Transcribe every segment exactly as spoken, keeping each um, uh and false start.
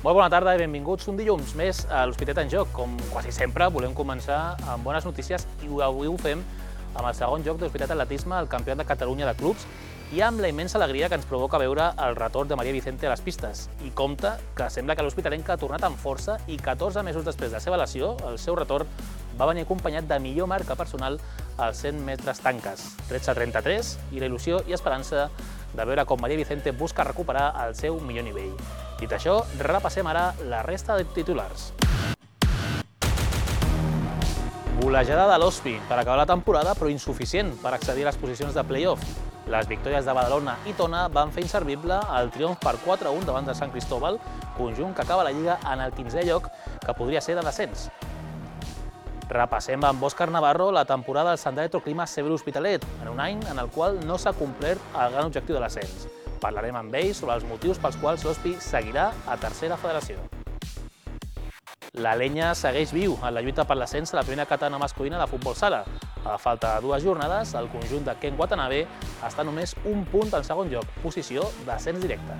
Molt bona tarda i benvinguts un dilluns més a l'Hospitalet en Joc. Com quasi sempre, volem començar amb bones notícies i avui ho fem amb el segon joc de l'Hospitalet Atletisme, el Campionat de Catalunya de Clubs, i amb la immensa alegria que ens provoca veure el retorn de Maria Vicente a les pistes. I compte que sembla que l'hospitalenca ha tornat amb força i catorze mesos després de la seva lesió, el seu retorn va venir acompanyat de millor marca personal als cent metres tanques, tretze a trenta-tres, i la il·lusió i esperança de veure com Maria Vicente busca recuperar el seu millor nivell. Dit això, repassem ara la resta de titulars. Golejada de l'Hospi per acabar la temporada, però insuficient per accedir a les posicions de play-off. Les victòries de Badalona i Tona van fer inservible el triomf per quatre a un davant de Sant Cristóbal, conjunt que acaba la Lliga en el quinzè lloc, que podria ser de descens. Repassem amb Òscar Navarro la temporada del Sender Electroclima Severo Hospitalet, en un any en el qual no s'ha complert el gran objectiu de l'ascens. Parlarem amb ell sobre els motius pels quals l'Hospi seguirà a tercera federació. La Lenya segueix viu en la lluita per l'ascens a la primera catalana masculina de futbol sala. A falta de dues jornades, el conjunt de Ken Watanabe està només un punt en segon lloc, posició d'ascens directe.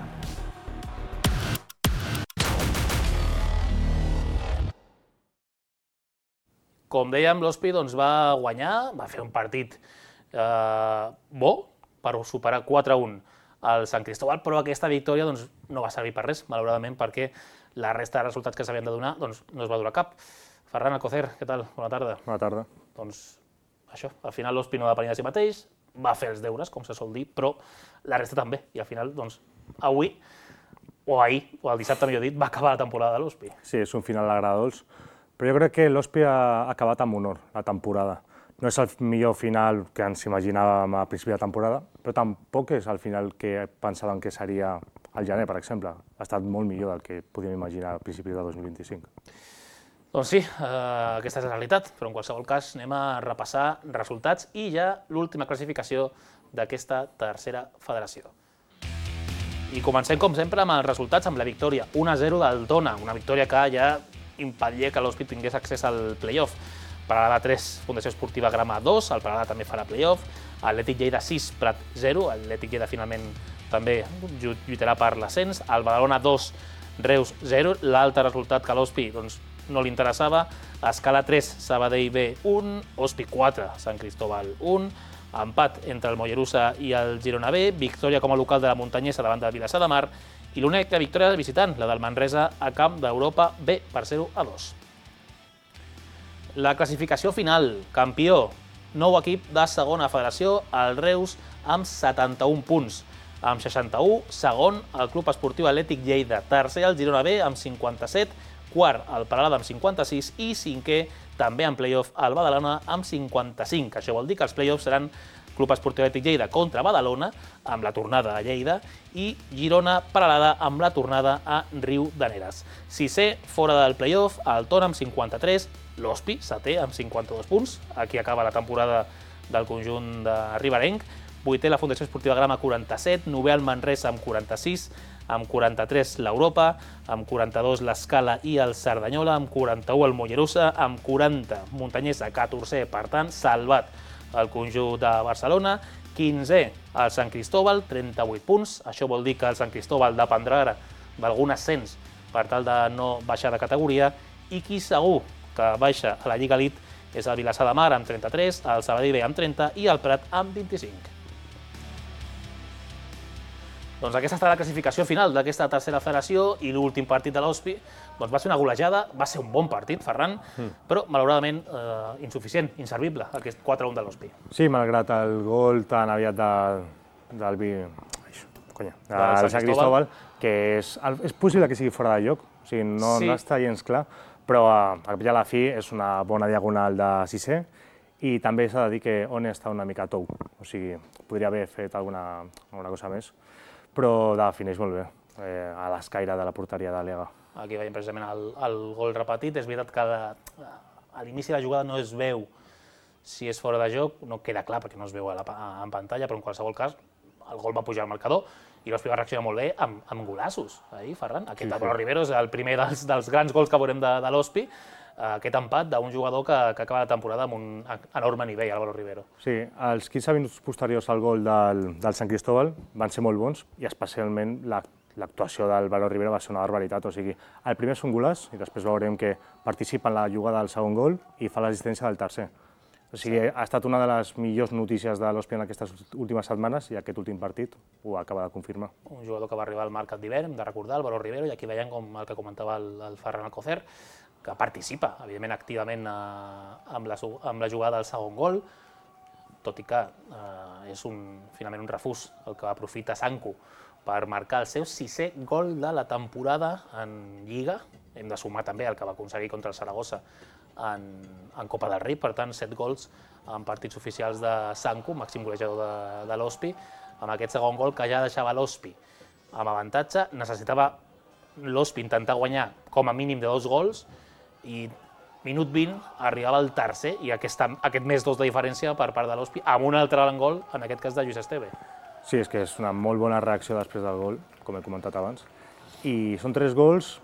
Com dèiem, l'Hospi doncs, va guanyar, va fer un partit eh, bo per superar quatre a un al Sant Cristóbal, però aquesta victòria doncs, no va servir per res, malauradament, perquè la resta de resultats que s'havien de donar doncs, no es va durar cap. Ferran Alcocer, què tal? Bona tarda. Bona tarda. Doncs això, al final l'Hospi no va depenir de si mateix, va fer els deures, com se sol dir, però la resta també. I al final, doncs, avui, o ahir, o el dissabte millor dit, va acabar la temporada de l'Hospi. Sí, és un final agradolç, però jo crec que l'Hospi ha acabat amb honor la temporada. No és el millor final que ens imaginàvem a principi de temporada, però tampoc és el final que pensàvem que seria al gener, per exemple. Ha estat molt millor del que podíem imaginar a principis de dos mil vint-i-cinc. Doncs sí, eh, aquesta és la realitat, però en qualsevol cas anem a repassar resultats i ja l'última classificació d'aquesta tercera federació. I comencem, com sempre, amb els resultats, amb la victòria un a zero del Tona, una victòria que ja impedia que l'Hospi tingués accés al play-off. Paralada tres, Fundació Esportiva Grama dos, el Paralada també farà play-off, Atlètic Lleida sis, Prat zero, Atlètic Lleida finalment també lluitarà per l'ascens, el Badalona dos, Reus zero, l'altre resultat que a l'Hospi doncs, no li interessava, Escala tres, Sabadell B un, Hospi quatre, Sant Cristóbal un, empat entre el Mollerussa i el Girona B, victòria com a local de la Muntanyesa davant de Vilassar de Mar i l'única victòria de visitant, la del Manresa a camp d'Europa B per zero a dos. La classificació final, campió, nou equip de segona federació, el Reus amb setanta-un punts. Amb seixanta-u, segon, el Club Esportiu Atlètic Lleida, tercer, el Girona B amb cinquanta-set, quart, el Paralada amb cinquanta-sis i cinquè, també en play-off, el Badalona amb cinquanta-cinc. Això vol dir que els play-offs seran Club Esportiu Atlètic Lleida contra Badalona, amb la tornada a Lleida, i Girona Paralada amb la tornada a Riu de Neres. Sisè, fora del play-off, el Tona amb cinquanta-tres, l'Hospi, setè, amb cinquanta-dos punts. Aquí acaba la temporada del conjunt de Riberenc. Vuitè, la Fundació Esportiva Grama, quaranta-set, novè el Manresa amb quaranta-sis, amb quaranta-tres l'Europa, amb quaranta-dos l'Escala i el Cerdanyola, amb quaranta-u el Mollerussa, amb quaranta Muntanyesa, catorzè, per tant, salvat el conjunt de Barcelona, quinzè el Sant Cristóbal, trenta-vuit punts. Això vol dir que el Sant Cristóbal dependrà ara d'algun ascens per tal de no baixar de categoria, i qui segur que baixa a la Lliga Elite és el Vilassar de Mar amb trenta-tres, el Sabadell B amb trenta i el Prat amb vint-i-cinc. Doncs aquesta està la classificació final d'aquesta tercera federació i l'últim partit de l'Hospi doncs va ser una golejada, va ser un bon partit, Ferran, però malauradament eh, insuficient, inservible, aquest quatre a un de l'Hospi. Sí, malgrat el gol tan aviat de, del, conya, de, del Sant Cristóbal, que és, és possible que sigui fora de lloc, o sigui, no, sí. no està gens clar, però a la fi és una bona diagonal de sisè i també s'ha de dir que on està una mica tou, o sigui, podria haver fet alguna, alguna cosa més, però defineix molt bé, eh, a l'escaire de la porteria de l'Ega. Aquí veiem precisament el, el gol repetit. És veritat que de, a l'inici de la jugada no es veu si és fora de joc, no queda clar perquè no es veu a la, a, en pantalla, però en qualsevol cas el gol va pujar al marcador i l'Hospi va reaccionar molt bé amb, amb golassos, ahir, Ferran. Aquest sí, sí. Rivero és el primer dels, dels grans gols que veurem de, de l'Hospi, aquest empat d'un jugador que, que acaba la temporada amb un enorme nivell, Álvaro Rivero. Sí, els quinze minuts posteriors al gol del, del Sant Cristóbal van ser molt bons i especialment la l'actuació del Valor Rivera va ser una barbaritat, o sigui, el primer és un golaç i després veurem que participa en la jugada del segon gol i fa l'assistència del tercer. O sigui, ha estat una de les millors notícies de l'Hòstia en aquestes últimes setmanes i aquest últim partit ho acaba de confirmar. Un jugador que va arribar al mercat d'hivern, hem de recordar, el Valor Rivera, i aquí veiem com el que comentava el, el Ferran Alcocer, que participa, evidentment, activament eh, amb, la, amb la jugada del segon gol, tot i que eh, és un, finalment un refús el que aprofita Sanku per marcar el seu sisè gol de la temporada en Lliga. Hem de sumar també el que va aconseguir contra el Saragossa en, en Copa del Rei, per tant, set gols en partits oficials de Sanku, màxim golejador de, de l'Hospi, amb aquest segon gol que ja deixava l'Hospi amb avantatge. Necessitava l'Hospi intentar guanyar com a mínim de dos gols i minut vint arribava el tercer i aquesta, aquest més dos de diferència per part de l'Hospi amb un altre gran gol, en aquest cas de Lluís Esteve. Sí, és que és una molt bona reacció després del gol, com he comentat abans, i són tres gols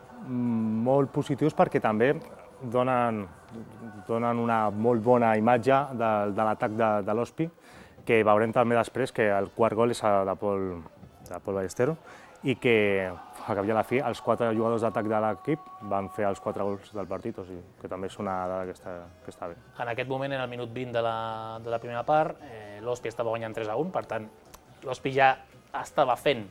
molt positius perquè també donen, donen una molt bona imatge de, de l'atac de, de l'Hospi, que veurem també després que el quart gol és de Pol, de Pol Ballestero i que, al cap i a la fi, els quatre jugadors d'atac de l'equip van fer els quatre gols del partit, o sigui que també és una dada que està, que està bé. En aquest moment, en el minut vint de la, de la primera part, eh, l'Hospi estava guanyant tres a un, per tant, l'Hospi ja estava fent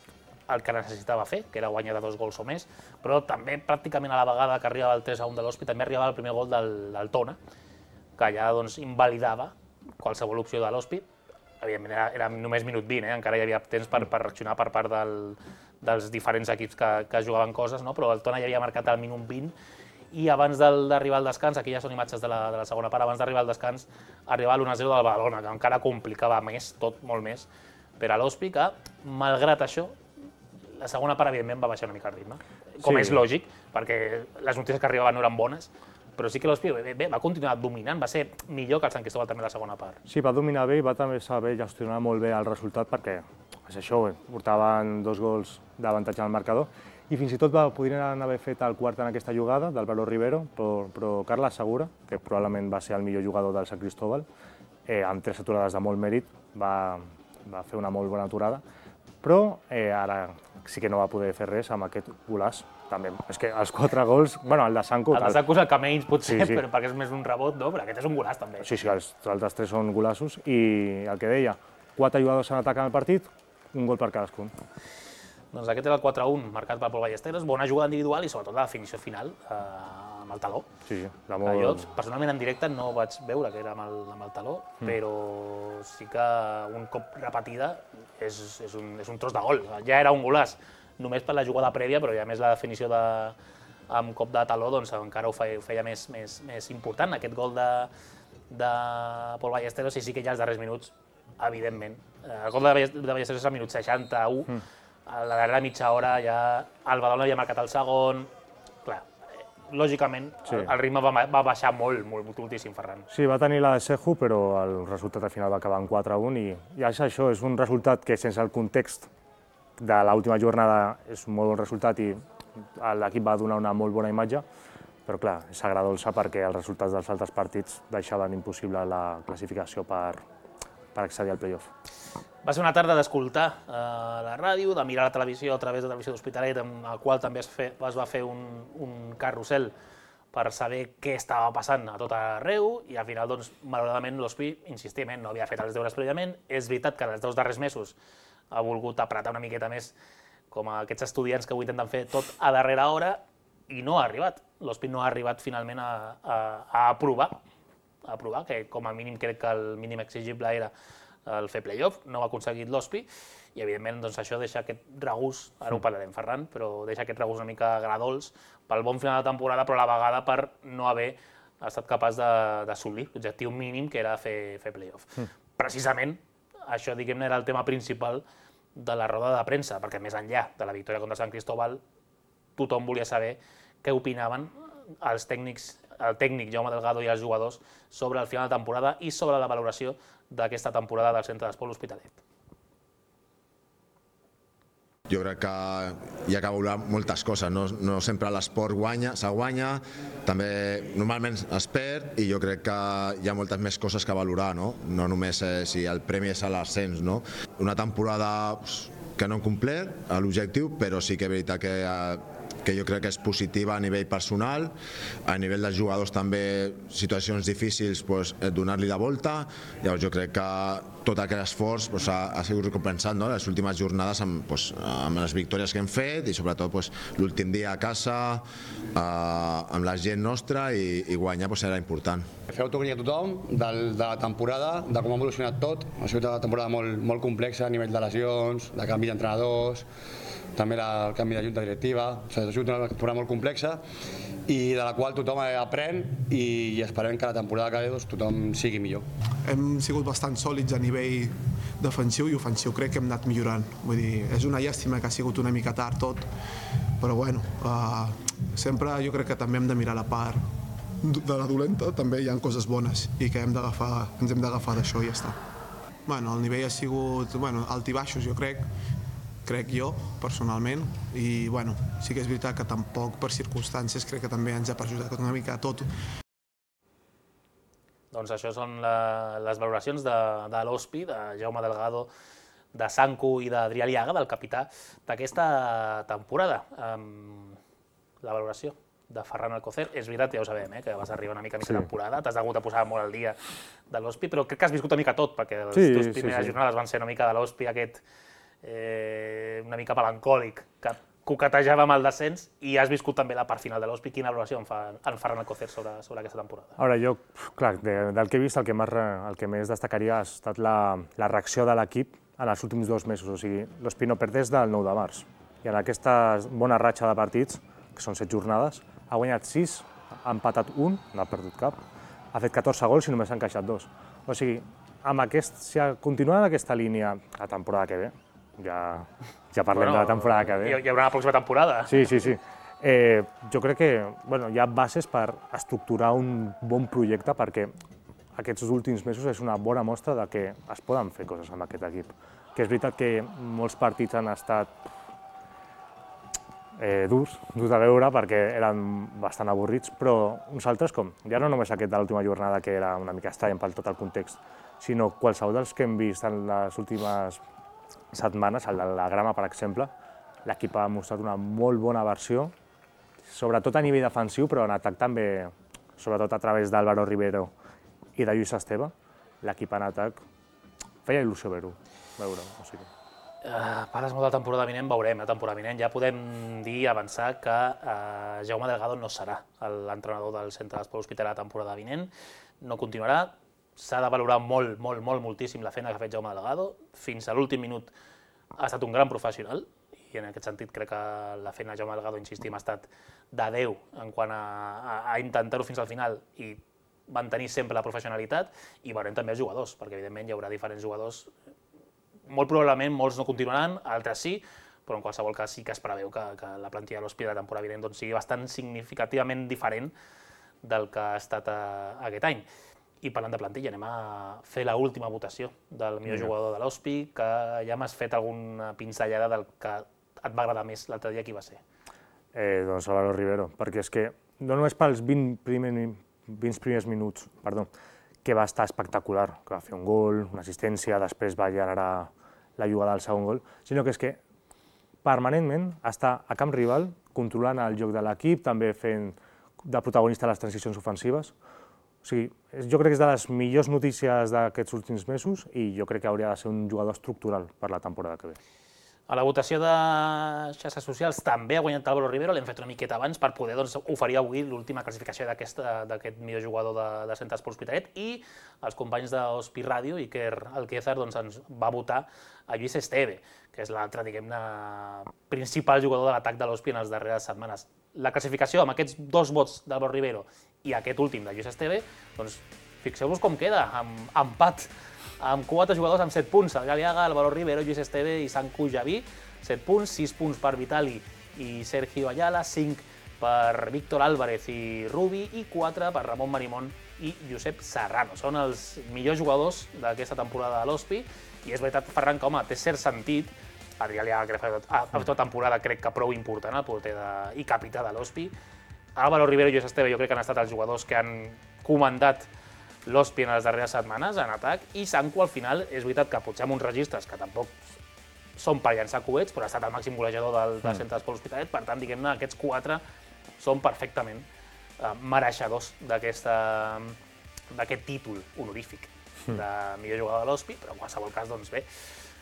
el que necessitava fer, que era guanyar de dos gols o més, però també pràcticament a la vegada que arribava el tres a un de l'Hospi també arribava el primer gol del, del Tona, que ja doncs, invalidava qualsevol opció de l'Hospi. Evidentment era, era només minut vint, eh? Encara hi havia temps per, per reaccionar per part del, dels diferents equips que, que jugaven coses, no? Però el Tona ja havia marcat el minut vint i abans d'arribar al descans, aquí ja són imatges de la, de la segona part, abans d'arribar al descans arribava l'u a zero del Badalona, que encara complicava més, tot molt més, per a l'Hospi, que malgrat això, la segona part, evidentment, va baixar una mica el ritme, com sí. És lògic, perquè les notícies que arribaven no eren bones, però sí que l'Hospi va continuar dominant, va ser millor que el Sant Cristóbal també la segona part. Sí, va dominar bé i va també saber gestionar molt bé el resultat perquè, és això, portaven dos gols d'avantatge en el marcador i fins i tot va, podrien haver fet el quart en aquesta jugada del Valor Rivero, però, però Carles Segura, que probablement va ser el millor jugador del Sant Cristóbal, eh, amb tres aturades de molt mèrit, va, va fer una molt bona aturada, però eh, ara sí que no va poder fer res amb aquest golaç. També. És que els quatre gols, bueno, el de Sanku... El de Sanku és el que menys potser, sí, sí. Però perquè és més un rebot, no? Però aquest és un golaç també. Sí, sí, els altres tres són golaços i el que deia, quatre jugadors en atac en el partit, un gol per cadascun. Doncs aquest era el quatre a un, marcat per Pol Ballesteros, bona jugada individual i sobretot la definició final eh, amb el taló. Sí, la molt... Jo, personalment, en directe no vaig veure que era amb el, amb el taló, mm. però sí que un cop repetida és, és, un, és un tros de gol. Ja era un golaç, només per la jugada prèvia, però ja més la definició de, amb cop de taló doncs, encara ho feia, ho feia més, més, més important. Aquest gol de, de Pol Ballesteros, i sí que ja els darrers minuts, evidentment. El gol de Ballesteros és al minut seixanta-u, mm. a la darrera mitja hora ja el Badalona havia marcat el segon. Clar, lògicament, sí. el, el ritme va, va baixar molt, molt, moltíssim, Ferran. Sí, va tenir la de Seju, però el resultat al final va acabar en quatre a un i, i és això, és un resultat que sense el context de l'última jornada és un molt bon resultat i l'equip va donar una molt bona imatge, però clar, és agradolça perquè els resultats dels altres partits deixaven impossible la classificació per, per accedir al play-off. Va ser una tarda d'escoltar eh, la ràdio, de mirar la televisió a través de la televisió d'Hospitalet, en el qual també es, fe, es va fer un, un carrusel per saber què estava passant a tot arreu i al final, doncs, malauradament, l'Hospi, insistim, no havia fet els deures prèviament. És veritat que en els dos darrers mesos ha volgut apretar una miqueta més com a aquests estudiants que ho intenten fer tot a darrera hora i no ha arribat. L'Hospi no ha arribat finalment a, a, a aprovar, a aprovar, que com a mínim crec que el mínim exigible era el fer play-off, no ho ha aconseguit l'Hospi i evidentment doncs, això deixa aquest regús, ara ho parlarem Ferran, però deixa aquest regús una mica agradols pel bon final de temporada, però a la vegada per no haver estat capaç d'assolir l'objectiu mínim que era fer, fer play-off. Mm. Precisament això, diguem-ne, era el tema principal de la roda de premsa, perquè més enllà de la victòria contra Sant Cristóbal, tothom volia saber què opinaven els tècnics, el tècnic Jaume Delgado i els jugadors sobre el final de temporada i sobre la valoració d'aquesta temporada del Centre d'Esport L'Hospitalet. Jo crec que hi ha que valorar moltes coses, no, no sempre l'esport guanya, se guanya, també normalment es perd i jo crec que hi ha moltes més coses que valorar, no, no només eh, si el premi és a l'ascens, no? Una temporada pues, que no han complert l'objectiu, però sí que és veritat que que jo crec que és positiva a nivell personal, a nivell dels jugadors també situacions difícils, doncs, donar-li la volta. Llavors jo crec que tot aquest esforç doncs, ha, ha sigut recompensat, no? Les últimes jornades amb, doncs, amb les victòries que hem fet i sobretot doncs, l'últim dia a casa eh, amb la gent nostra i, i guanyar doncs, era important. Fer autocrítica a tothom del, de la temporada, de com ha evolucionat tot. Ha sigut una temporada molt, molt complexa a nivell de lesions, de canvi d'entrenadors, també el canvi de junta directiva. O sigui, ha sigut una temporada molt complexa i de la qual tothom aprèn i esperem que la temporada que ve doncs, tothom sigui millor. Hem sigut bastant sòlids a nivell defensiu i ofensiu, crec que hem anat millorant. Vull dir, és una llàstima que ha sigut una mica tard tot, però bueno, uh, sempre jo crec que també hem de mirar la part de la dolenta, també hi ha coses bones i que hem d'agafar, ens hem d'agafar d'això i ja està. Bueno, el nivell ha sigut bueno, alt i baixos, jo crec, crec jo, personalment, i bueno, sí que és veritat que tampoc per circumstàncies crec que també ens ha perjudicat una mica tot. Doncs això són la, les valoracions de, de l'Hospi, de Jaume Delgado, de Sanku i d'Adrià Liaga, del capità d'aquesta temporada. Um, la valoració de Ferran Alcocer, és veritat, ja ho sabem, eh, que vas arribar una mica a mitja sí. temporada, t'has hagut de posar molt al dia de l'Hospi, però crec que has viscut una mica tot, perquè les sí, teves primeres sí, sí. jornades van ser una mica de l'Hospi aquest eh, una mica melancòlic, que coquetejava amb el descens, i has viscut també la part final de l'Hospi. Quina valoració en fa en Ferran Alcocer sobre, sobre aquesta temporada? Ara, jo, clar, de, del que he vist, el que, més, el que més destacaria ha estat la, la reacció de l'equip en els últims dos mesos. O sigui, l'Hospi no perd des del nou de març. I en aquesta bona ratxa de partits, que són set jornades, ha guanyat sis, ha empatat un, no ha perdut cap, ha fet catorze gols i només s'ha encaixat dos. O sigui, amb aquest, si continuant en aquesta línia la temporada que ve, ja, ja parlem bueno, de la temporada que ve. Hi haurà una pròxima temporada. Sí, sí, sí. Eh, jo crec que bueno, hi ha bases per estructurar un bon projecte perquè aquests últims mesos és una bona mostra de que es poden fer coses amb aquest equip. Que és veritat que molts partits han estat eh, durs, durs de veure perquè eren bastant avorrits, però uns altres com, ja no només aquest de l'última jornada que era una mica estrany per tot el context, sinó qualsevol dels que hem vist en les últimes setmanes, el de la Grama, per exemple, l'equip ha mostrat una molt bona versió, sobretot a nivell defensiu, però en atac també, sobretot a través d'Álvaro Rivero i de Lluís Esteve, l'equip en atac feia il·lusió veure-ho. Veure o sigui. Uh, parles molt de la temporada vinent, veurem la temporada vinent. Ja podem dir, avançar, que uh, Jaume Delgado no serà l'entrenador del Centre d'Esport Hospitalari la temporada vinent, no continuarà. S'ha de valorar molt, molt, molt, moltíssim la feina que ha fet Jaume Delgado. Fins a l'últim minut ha estat un gran professional i en aquest sentit crec que la feina de Jaume Delgado, insistim, ha estat de Déu en quant a, a, a intentar-ho fins al final i mantenir sempre la professionalitat, i veurem també els jugadors, perquè evidentment hi haurà diferents jugadors. Molt probablement molts no continuaran, altres sí, però en qualsevol cas sí que es preveu que, que la plantilla de l'Hospi de la temporada vinent doncs, sigui bastant significativament diferent del que ha estat a, aquest any. I parlant de plantilla, anem a fer l'última votació del millor jugador de l'Hospi, que ja m'has fet alguna pinzellada del que et va agradar més l'altre dia, qui va ser? Eh, doncs Álvaro Rivero, perquè és que no només pels vint, primer, vint primers minuts, perdó, que va estar espectacular, que va fer un gol, una assistència, després va generar la jugada del segon gol, sinó que és que permanentment està a camp rival, controlant el joc de l'equip, també fent de protagonista les transicions ofensives. O sigui, jo crec que és de les millors notícies d'aquests últims mesos i jo crec que hauria de ser un jugador estructural per la temporada que ve. A la votació de xarxes socials també ha guanyat Álvaro Rivero, l'hem fet una miqueta abans per poder doncs, oferir avui l'última classificació d'aquest millor jugador de, de Centre d'Esport Hospitalet, i els companys d'Hospi Ràdio, Iker Alquézar, doncs, ens va votar a Lluís Esteve, que és l'altre, diguem-ne, principal jugador de l'atac de l'Hospi en les darreres setmanes. La classificació amb aquests dos vots d'Álvaro Rivero i aquest últim de Lluís Esteve, doncs fixeu-vos com queda, amb empat, amb quatre jugadors amb set punts, Adrià Liaga, Álvaro Rivero, Lluís Esteve i Sanku Javí, set punts, sis punts per Vitali i Sergio Ayala, cinc per Víctor Álvarez i Rubi i quatre per Ramon Marimón i Josep Serrano. Són els millors jugadors d'aquesta temporada de l'Hospi i és veritat, Ferran, que home, té cert sentit. Adrià Liaga ha fet una temporada crec que prou important, el porter i capità de l'Hospi. Álvaro Rivero i Lluís Esteve jo crec que han estat els jugadors que han comandat l'Hospi en les darreres setmanes en atac, i Sanku al final és veritat que potser amb uns registres que tampoc són per llançar coets, però ha estat el màxim golejador del, del centre d'Esport L'Hospitalet, per tant, diguem-ne, aquests quatre són perfectament eh, mereixedors d'aquest títol honorífic de millor jugador de l'Hospi, però en qualsevol cas, doncs bé,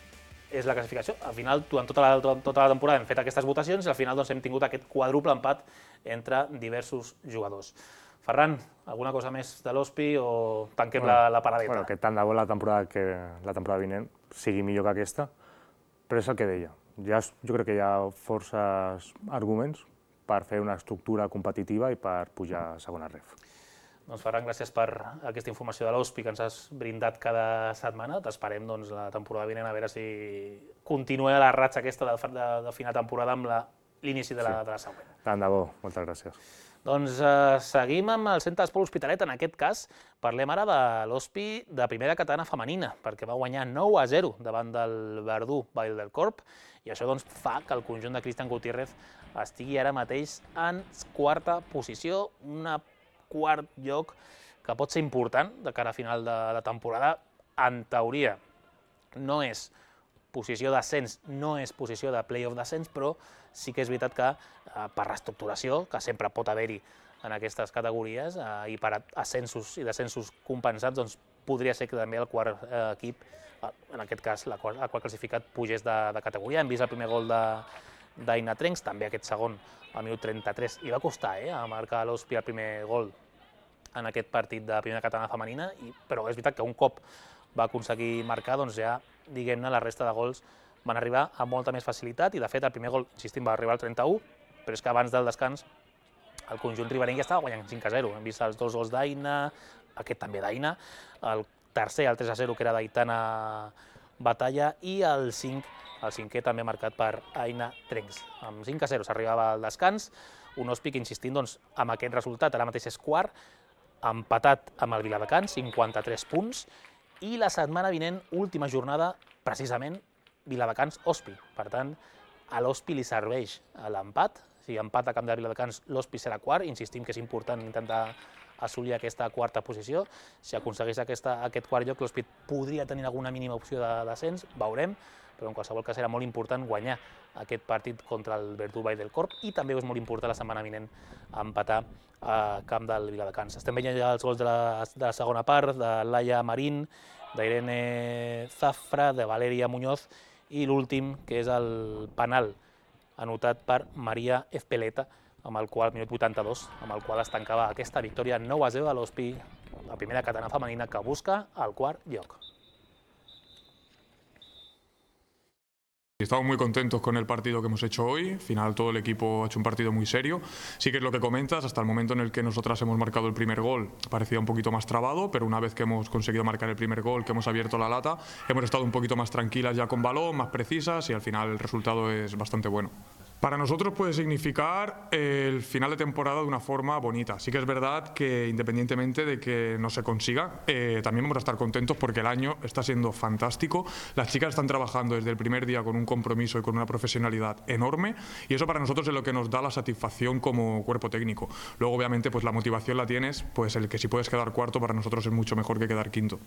és la classificació. Al final, durant tota la, tota la temporada hem fet aquestes votacions i al final doncs, hem tingut aquest quadruple empat entre diversos jugadors. Ferran, alguna cosa més de l'Hospi o tanquem bueno, la, la paradeta? Bueno, que tant de bo la temporada, que, la temporada vinent sigui millor que aquesta, però és el que deia. Ja, jo crec que hi ha forces arguments per fer una estructura competitiva i per pujar a segona ref. Doncs Ferran, gràcies per aquesta informació de l'Hospi que ens has brindat cada setmana. T'esperem doncs, la temporada vinent a veure si continua la ratxa aquesta de, de, de final de temporada amb l'inici de, la, sí. de la següent. Tant de bo, moltes gràcies. Doncs eh, seguim amb el Centre d'Esport L'Hospitalet. En aquest cas parlem ara de l'Hospi de primera catalana femenina, perquè va guanyar nou a zero davant del Verdú Vall del Corp, i això doncs, fa que el conjunt de Cristian Gutiérrez estigui ara mateix en quarta posició, un quart lloc que pot ser important de cara a final de la temporada. En teoria no és posició d'ascens, no és posició de play-off d'ascens, però sí que és veritat que eh, per reestructuració, que sempre pot haver-hi en aquestes categories, eh, i per ascensos i descensos compensats, doncs podria ser que també el quart eh, equip, eh, en aquest cas el quart, el quart classificat, pugés de, de categoria. Hem vist el primer gol d'Aina Trencs, també aquest segon al minut trenta-tres. I va costar eh, a marcar a l'Hospi el primer gol en aquest partit de primera catalana femenina, i, però és veritat que un cop va aconseguir marcar, doncs ja, diguem-ne, la resta de gols van arribar amb molta més facilitat, i de fet el primer gol, insistim, va arribar al trenta-u, però és que abans del descans el conjunt riberenc ja estava guanyant cinc a zero. Hem vist els dos gols d'Aina, aquest també d'Aina, el tercer, el tres a zero, que era d'Aitana Batalla, i el cinc, el cinquè també marcat per Aina Trencs. Amb cinc a zero s'arribava al descans, un Hospi que, insistint, doncs, amb aquest resultat ara mateix és quart, empatat amb el Viladecans, cinquanta-tres punts, i la setmana vinent, última jornada, precisament, Viladecans-Hospi. Per tant, a l'Hospi li serveix l'empat. Si empat a camp de Viladecans, l'Hospi serà quart. Insistim que és important intentar assolir aquesta quarta posició. Si aconsegueix aquesta, aquest quart lloc, l'Hospi podria tenir alguna mínima opció de descens, veurem, però en qualsevol cas serà molt important guanyar aquest partit contra el Verdú Vall del Corp, i també és molt important la setmana vinent empatar a camp del Viladecans. Estem veient ja els gols de la, de la segona part, de Laia Marín, d'Irene Zafra, de Valeria Muñoz, i l'últim, que és el penal anotat per Maria Ezpeleta, amb el qual, minut vuitanta-dos, amb el qual es tancava aquesta victòria nou a zero de l'Hospi, la primera catalana femenina que busca el quart lloc. Estamos muy contentos con el partido que hemos hecho hoy. Al final todo el equipo ha hecho un partido muy serio. Sí que es lo que comentas, hasta el momento en el que nosotras hemos marcado el primer gol parecía un poquito más trabado, pero una vez que hemos conseguido marcar el primer gol, que hemos abierto la lata, hemos estado un poquito más tranquilas ya con balón, más precisas, y al final el resultado es bastante bueno. Para nosotros puede significar el final de temporada de una forma bonita. Sí que es verdad que independientemente de que no se consiga, eh, también vamos a estar contentos porque el año está siendo fantástico. Las chicas están trabajando desde el primer día con un compromiso y con una profesionalidad enorme, y eso para nosotros es lo que nos da la satisfacción como cuerpo técnico. Luego obviamente pues la motivación la tienes, pues el que si puedes quedar cuarto para nosotros es mucho mejor que quedar quinto.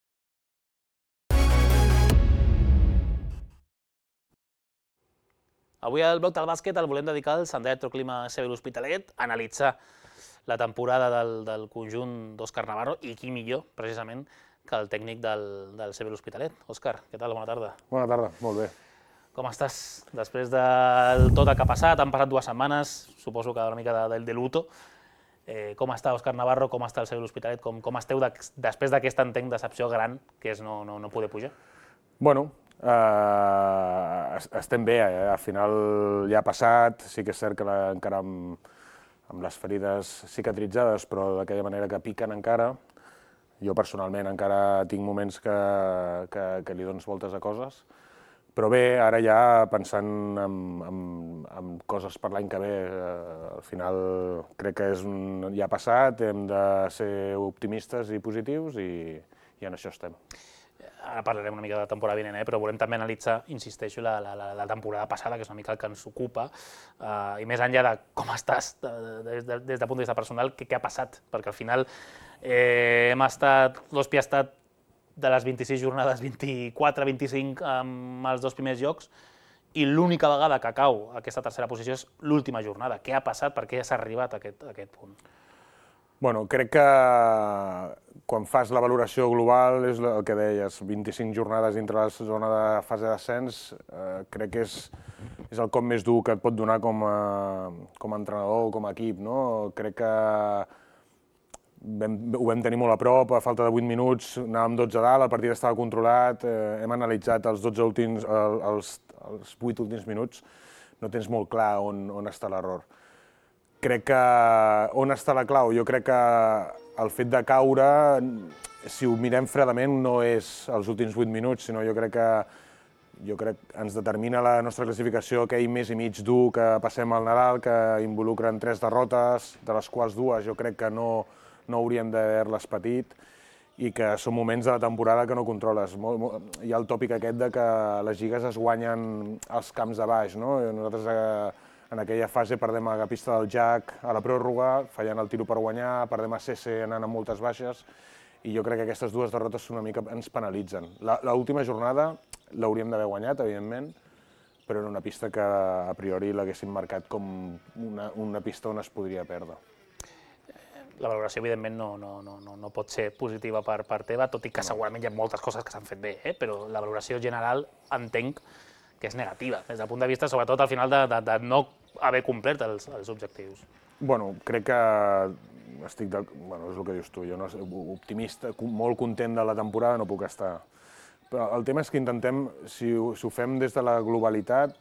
Avui al bloc del bàsquet el volem dedicar al Centre d'Electroclima C B L'Hospitalet, a analitzar la temporada del, del conjunt d'Òscar Navarro, i qui millor, precisament, que el tècnic del, del C B L'Hospitalet. Òscar, què tal? Bona tarda. Bona tarda, molt bé. Com estàs? Després del tot el que ha passat, han passat dues setmanes, suposo que una mica de, de luto. Eh, com està Òscar Navarro, com està el C B L'Hospitalet, com, com esteu de, després d'aquesta, entenc, decepció gran, que és no, no, no poder pujar? Bueno, Uh, estem bé, eh? Al final ja ha passat, sí que és cert que la, encara amb, amb les ferides cicatritzades, però d'aquella manera que piquen encara. Jo personalment encara tinc moments que, que, que li dones voltes a coses, però bé, ara ja pensant en, en, en coses per l'any que ve, uh, al final crec que és un, ja ha passat, hem de ser optimistes i positius, i, i en això estem. Ara parlarem una mica de la temporada vinent, eh? Però volem també analitzar, insisteixo, la, la, la temporada passada, que és una mica el que ens ocupa, uh, i més enllà de com estàs de, de, de, des del punt de vista personal, què, què ha passat, perquè al final eh, hem estat, l'Hospi ha estat de les vint-i-sis jornades, vint-i-quatre vint-i-cinc amb els dos primers jocs, i l'única vegada que cau aquesta tercera posició és l'última jornada. Què ha passat? Per què s'ha arribat a aquest, a aquest punt? Bueno, crec que quan fas la valoració global, és el que deies, vint-i-cinc jornades dintre la zona de fase d'ascens, eh, crec que és, és el cop més dur que et pot donar com a, com a entrenador o com a equip, no? Crec que vam, ho vam tenir molt a prop, a falta de vuit minuts, anàvem dotze a dalt, el partit estava controlat, eh, hem analitzat els dotze últims, els, els vuit últims minuts, no tens molt clar on, on està l'error. Crec que on està la clau? Jo crec que el fet de caure, si ho mirem fredament, no és els últims vuit minuts, sinó jo crec que jo crec que ens determina la nostra classificació aquell mes i mig dur que passem al Nadal, que involucren tres derrotes, de les quals dues jo crec que no, no hauríem d'haver-les patit, i que són moments de la temporada que no controles. Molt, molt, hi ha el tòpic aquest de que les lligues es guanyen als camps de baix, no? Nosaltres eh, en aquella fase perdem a la pista del Jack a la pròrroga, fallant el tiro per guanyar, perdem a C C anant amb moltes baixes, i jo crec que aquestes dues derrotes una mica ens penalitzen. L'última jornada l'hauríem d'haver guanyat, evidentment, però era una pista que a priori l'haguéssim marcat com una, una pista on es podria perdre. La valoració, evidentment, no, no, no, no pot ser positiva per part teva, tot i que segurament hi ha moltes coses que s'han fet bé, eh? Però la valoració general entenc que és negativa, des del punt de vista, sobretot al final, de, de, de no haver complert els, els objectius. Bueno, crec que estic de... Bueno, és el que dius tu, jo no optimista, molt content de la temporada no puc estar. Però el tema és que intentem, si ho, si ho fem des de la globalitat,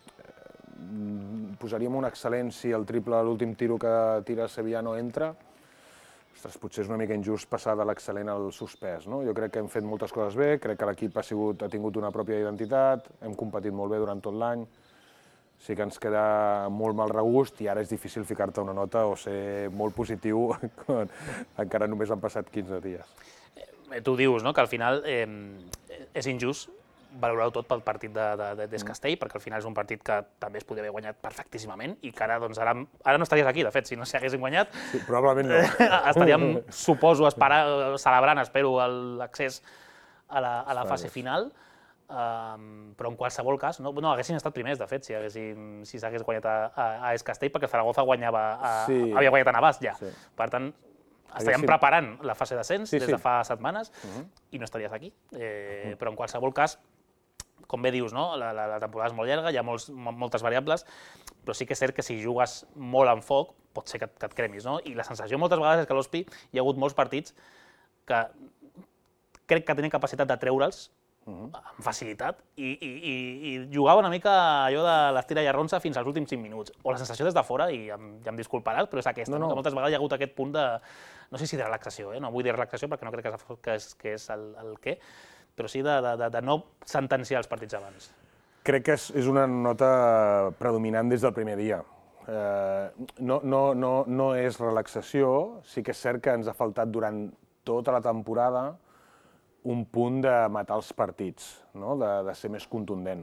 posaríem un excel·lent si el triple a l'últim tiro que tira Sevilla no entra. Ostres, potser és una mica injust passar de l'excel·lent al suspès, no? Jo crec que hem fet moltes coses bé, crec que l'equip ha, sigut, ha tingut una pròpia identitat, hem competit molt bé durant tot l'any, sí que ens queda molt mal regust i ara és difícil ficar-te una nota o ser molt positiu quan encara només han passat quinze dies. Tu dius, no?, que al final eh, és injust valorar-ho tot pel partit de, de, de Castell, perquè al final és un partit que també es podria haver guanyat perfectíssimament i que ara, doncs, ara, ara no estaries aquí, de fet, si no s'hi haguessin guanyat. Sí, probablement no. Estaríem, suposo, esperant, celebrant, espero, l'accés a la, a la fase final, um, però en qualsevol cas, no, no haguessin estat primers, de fet, si s'hagués si guanyat a, a, a Castell, perquè Zaragoza guanyava a, sí. havia guanyat a Navàs ja. Sí. Per tant, estaríem preparant la fase d'ascens sí, des de fa setmanes uh -huh. i no estaries aquí. Eh, uh -huh. Però en qualsevol cas, com bé dius, no? la, la, la temporada és molt llarga, hi ha molts, moltes variables, però sí que és cert que si jugues molt en foc pot ser que, que et cremis, no? I la sensació moltes vegades és que a l'Hospi hi ha hagut molts partits que crec que tenen capacitat de treure'ls uh -huh. amb facilitat i, i, i, i jugava una mica allò de l'estira i arronsa fins als últims cinc minuts. O la sensació des de fora, i em, ja em disculparàs, però és aquesta, no, no. No? Que moltes vegades hi ha hagut aquest punt de, no sé si de relaxació, eh? No vull dir relaxació perquè no crec que és, que és, que és el, el què, però sí de, de, de no sentenciar els partits abans. Crec que és, és una nota predominant des del primer dia. Eh, no, no, no, no és relaxació, sí que és cert que ens ha faltat durant tota la temporada un punt de matar els partits, no? de, de ser més contundent.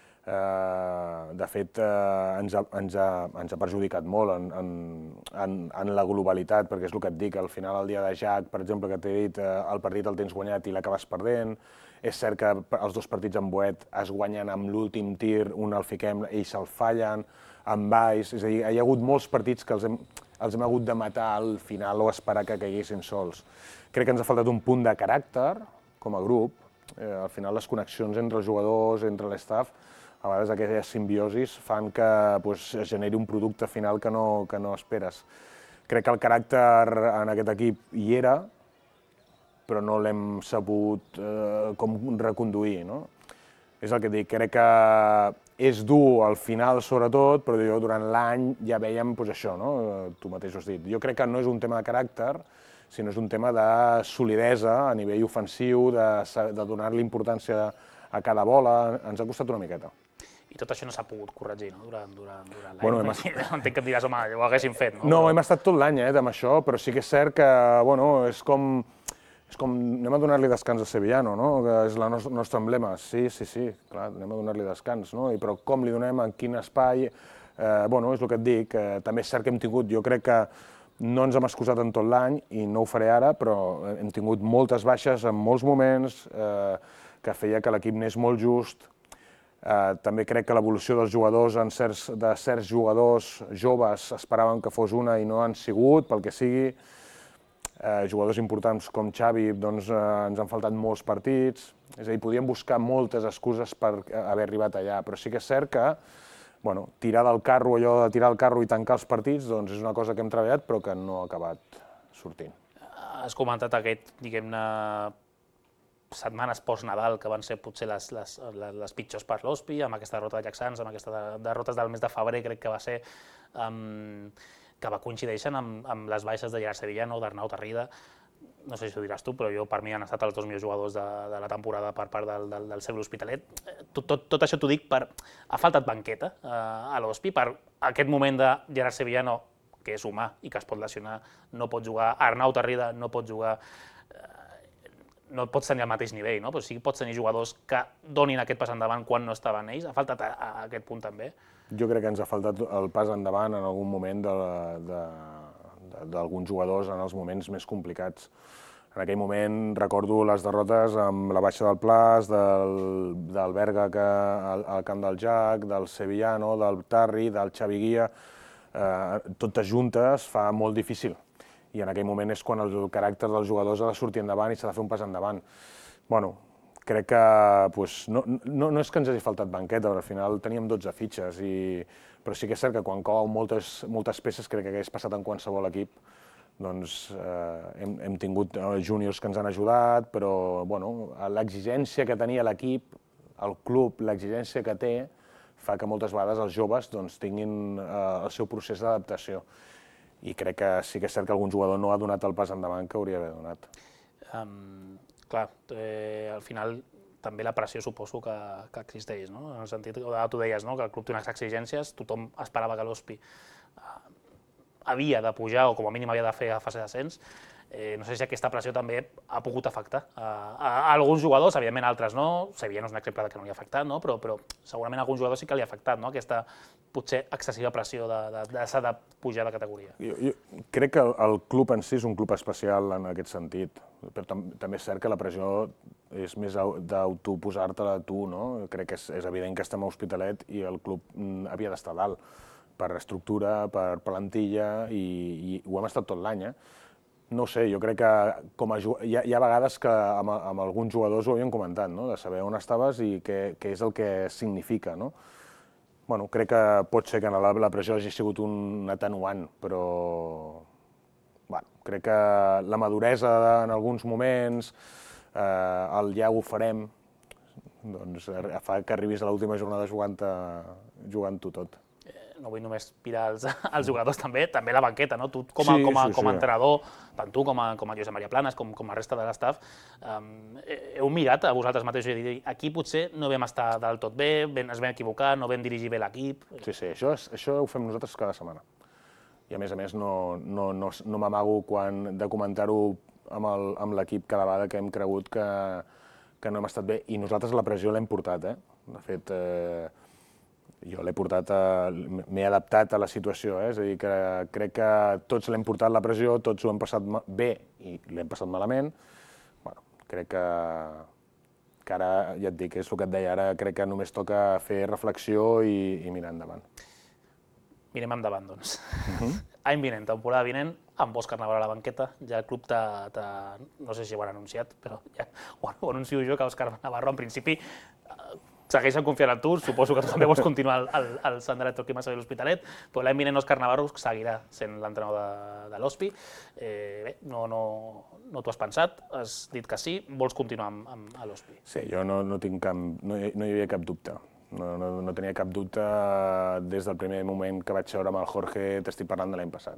Eh, de fet, eh, ens, ha, ens, ha, ens ha perjudicat molt en, en, en, en la globalitat, perquè és el que et dic, al final el dia de Jack, per exemple, que t'he dit, eh, el partit el tens guanyat i l'acabes perdent. És cert que els dos partits amb Boet es guanyen amb l'últim tir, un el fiquem, ells se'l fallen, amb Baix, és a dir, hi ha hagut molts partits que els hem, els hem hagut de matar al final o esperar que caiguessin sols. Crec que ens ha faltat un punt de caràcter, com a grup. Eh, al final les connexions entre els jugadors, entre l'estaf, a vegades aquelles simbiosis fan que pues, es generi un producte final que no, que no esperes. Crec que el caràcter en aquest equip hi era, però no l'hem sabut eh, com reconduir, no? És el que dic, crec que és dur al final sobretot, però jo durant l'any ja vèiem pues, això, no? Tu mateix ho has dit. Jo crec que no és un tema de caràcter, sinó és un tema de solidesa a nivell ofensiu, de, de donar-li importància a cada bola, ens ha costat una miqueta. I tot això no s'ha pogut corregir, no?, durant, durant, durant l'any. Bueno, hem... Entenc que em diràs, home, ho haguéssim fet, no? No, hem estat tot l'any, eh, amb això, però sí que és cert que, bueno, és com... És com, anem a donar-li descans a Sevillano, no?, que és el nostre, nostre emblema. Sí, sí, sí, clar, anem a donar-li descans, no? I, però com li donem, en quin espai... Eh, bueno, és el que et dic, eh, també és cert que hem tingut, jo crec que no ens hem excusat en tot l'any i no ho faré ara, però hem tingut moltes baixes en molts moments eh, que feia que l'equip anés molt just. Eh, també crec que l'evolució dels jugadors, en certs, de certs jugadors joves, esperaven que fos una i no han sigut, pel que sigui. Eh, jugadors importants com Xavi doncs, eh, ens han faltat molts partits, és a dir, podíem buscar moltes excuses per haver arribat allà, però sí que és cert que bueno, tirar del carro, allò de tirar el carro i tancar els partits, doncs és una cosa que hem treballat però que no ha acabat sortint. Has comentat aquest, diguem-ne, setmanes post-Nadal, que van ser potser les, les, les pitjors per l'Hospi, amb aquesta derrota de Jacksans, amb aquestes derrotes del mes de febrer, crec que va ser... Um, que va coincideixen amb, amb les baixes de Gerard Sevillano, d'Arnau Tarrida. No sé si ho diràs tu, però jo per mi han estat els dos millors jugadors de, de la temporada per part del, del, del Cercle Hospitalet. Tot, tot, tot això t'ho dic per... Ha faltat banqueta eh, a l'Hospi, per aquest moment de Gerard Sevillano, que és humà i que es pot lesionar, no pot jugar. Arnau Tarrida no pot jugar... Eh, no pots tenir al mateix nivell, no? Però sí que pots tenir jugadors que donin aquest pas endavant quan no estaven ells. Ha faltat a, a aquest punt també. Jo crec que ens ha faltat el pas endavant en algun moment d'alguns jugadors en els moments més complicats. En aquell moment recordo les derrotes amb la baixa del Plas, del, del Berga que, al, al camp del Jack, del Sevillano, del Tarri, del Xavi Guia, eh, totes juntes fa molt difícil. I en aquell moment és quan el caràcter dels jugadors ha de sortir endavant i s'ha de fer un pas endavant. Bueno, crec que pues, no, no, no és que ens hagi faltat banqueta, però al final teníem dotze fitxes, i, però sí que és cert que quan cou moltes, moltes peces, crec que hagués passat en qualsevol equip, doncs eh, hem, hem tingut júniors que ens han ajudat, però bueno, l'exigència que tenia l'equip, el club, l'exigència que té, fa que moltes vegades els joves doncs, tinguin eh, el seu procés d'adaptació. I crec que sí que és cert que algun jugador no ha donat el pas endavant que hauria d'haver donat. Um... Clar, eh, al final també la pressió suposo que, que existeix, no? En el sentit que tu deies, no? Que el club té unes exigències, tothom esperava que l'Hospi eh, havia de pujar o com a mínim havia de fer a fase d'ascens. Eh, no sé si aquesta pressió també ha pogut afectar a, a, a alguns jugadors, evidentment altres no, Sevilla no és un exemple que no li ha afectat, no? però, però segurament a alguns jugadors sí que li ha afectat, no? Aquesta potser excessiva pressió de, de, de, de, de pujar de categoria. Jo, jo crec que el, el club en si és un club especial en aquest sentit, però tam, també és cert que la pressió és més d'autoposar-te-la tu, no? Crec que és, és evident que estem a Hospitalet i el club mm, havia d'estar dalt per estructura, per plantilla, i, i ho hem estat tot l'any, eh? No sé, jo crec que com a, hi, ha, hi ha vegades que amb, amb alguns jugadors ho havien comentat, no? De saber on estaves i què, què és el que significa, no? Bueno, crec que pot ser que la, la pressió hagi sigut un atenuant, però bueno, crec que la maduresa en alguns moments, eh, el ja ho farem, doncs fa que arribis a l'última jornada jugant-ho jugant tot. No vull només pirar els, els jugadors, també també la banqueta, no? Tu com a, sí, com a, sí, com a sí. entrenador, tant tu com a, com a Josep Maria Planes, com, com a resta de l'estaf, um, heu mirat a vosaltres mateixos i dit, aquí potser no vam estar del tot bé, ben, ens vam equivocar, no vam dirigir bé l'equip... Sí, sí, això, és, això ho fem nosaltres cada setmana. I a més a més no, no, no, no m'amago quan de comentar-ho amb l'equip cada vegada que hem cregut que, que no hem estat bé, i nosaltres la pressió l'hem portat, eh? De fet, eh, jo l'he portat, m'he adaptat a la situació, eh? És a dir, que crec que tots l'hem portat la pressió, tots ho hem passat bé i l'hem passat malament. Bueno, crec que, que ara, ja et dic, és el que et deia, ara crec que només toca fer reflexió i, i mirar endavant. Mirem endavant, doncs. Uh-huh. Any vinent, temporada vinent, amb Òscar Navarro a la banqueta, ja el club t'ha... No sé si ho han anunciat, però ja ho, ho anuncio jo, que Òscar Navarro, en principi, segueixen confiant en tu, suposo que tu també vols continuar al, al, al Sant Director Quim Massaguer l'Hospitalet, però l'any vinent Òscar Navarro seguirà sent l'entrenador de, de l'Hospi. Eh, bé, no, no, no t'ho has pensat, has dit que sí, vols continuar amb, amb, a l'Hospi. Sí, jo no, no tinc cap, no, hi, no hi havia cap dubte. No, no, no tenia cap dubte des del primer moment que vaig seure amb el Jorge, t'estic parlant de l'any passat.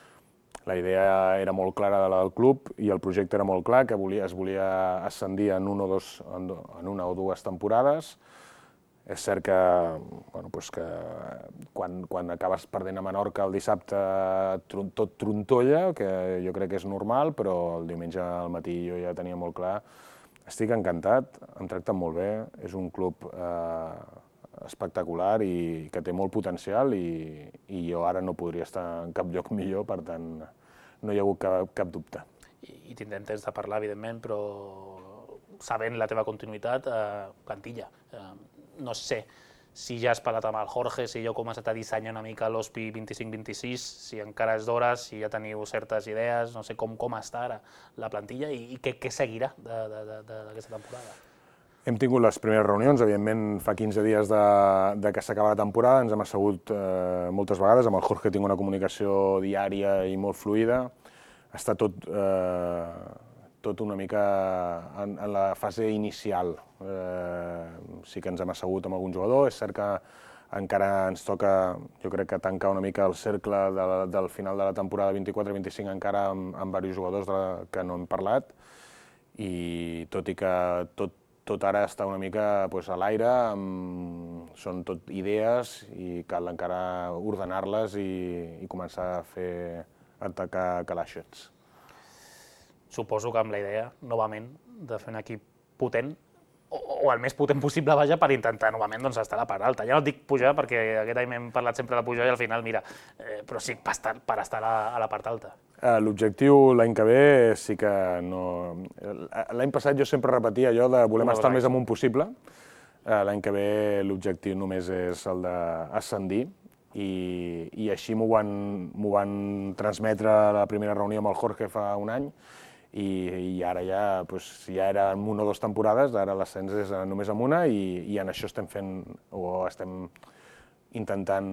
La idea era molt clara de la del club i el projecte era molt clar, que volia, es volia ascendir en, un o dos, en, en una o dues temporades. És cert que, bueno, pues que quan, quan acabes perdent a Menorca el dissabte tot trontolla, que jo crec que és normal, però el diumenge al matí jo ja tenia molt clar. Estic encantat, em tracten molt bé, és un club eh, espectacular i que té molt potencial i, i jo ara no podria estar en cap lloc millor, per tant, no hi ha hagut cap, cap dubte. I, i tindrem temps de parlar, evidentment, però sabent la teva continuïtat, eh, plantilla. Eh, no sé si ja has parlat amb el Jorge, si ja heu començat a dissenyar una mica l'O S P I vint-i-cinc vint-i-sis, si encara és d'hora, si ja teniu certes idees, no sé com, com està ara la plantilla i, i què, què seguirà d'aquesta temporada. Hem tingut les primeres reunions, evidentment fa quinze dies de, de que s'acaba la temporada, ens hem assegut eh, moltes vegades, amb el Jorge tinc una comunicació diària i molt fluida, està tot, eh, tot una mica en, en la fase inicial. Eh, sí que ens hem assegut amb algun jugador, és cert que encara ens toca, jo crec que tancar una mica el cercle de, del final de la temporada vint-i-quatre vint-i-cinc encara amb, amb diversos jugadors de, que no hem parlat, i tot i que tot Tot ara està una mica pues, a l'aire, són tot idees i cal encara ordenar-les i, i començar a fer atacar calaixets. Suposo que amb la idea, novament, de fer un equip potent, o, o el més potent possible, vaja, per intentar novament doncs, estar a la part alta. Ja no et dic pujar, perquè aquest any hem parlat sempre de pujar i al final, mira, eh, però sí per estar, per estar a, la, a la part alta. L'objectiu l'any que ve sí que no... L'any passat jo sempre repetia allò de volem estar el més amunt possible. L'any que ve l'objectiu només és el d'ascendir i, i així m'ho van, m'ho van transmetre a la primera reunió amb el Jorge fa un any i, i ara ja, doncs, ja era en una o dues temporades, ara l'ascens és només amb una i, i en això estem fent o estem intentant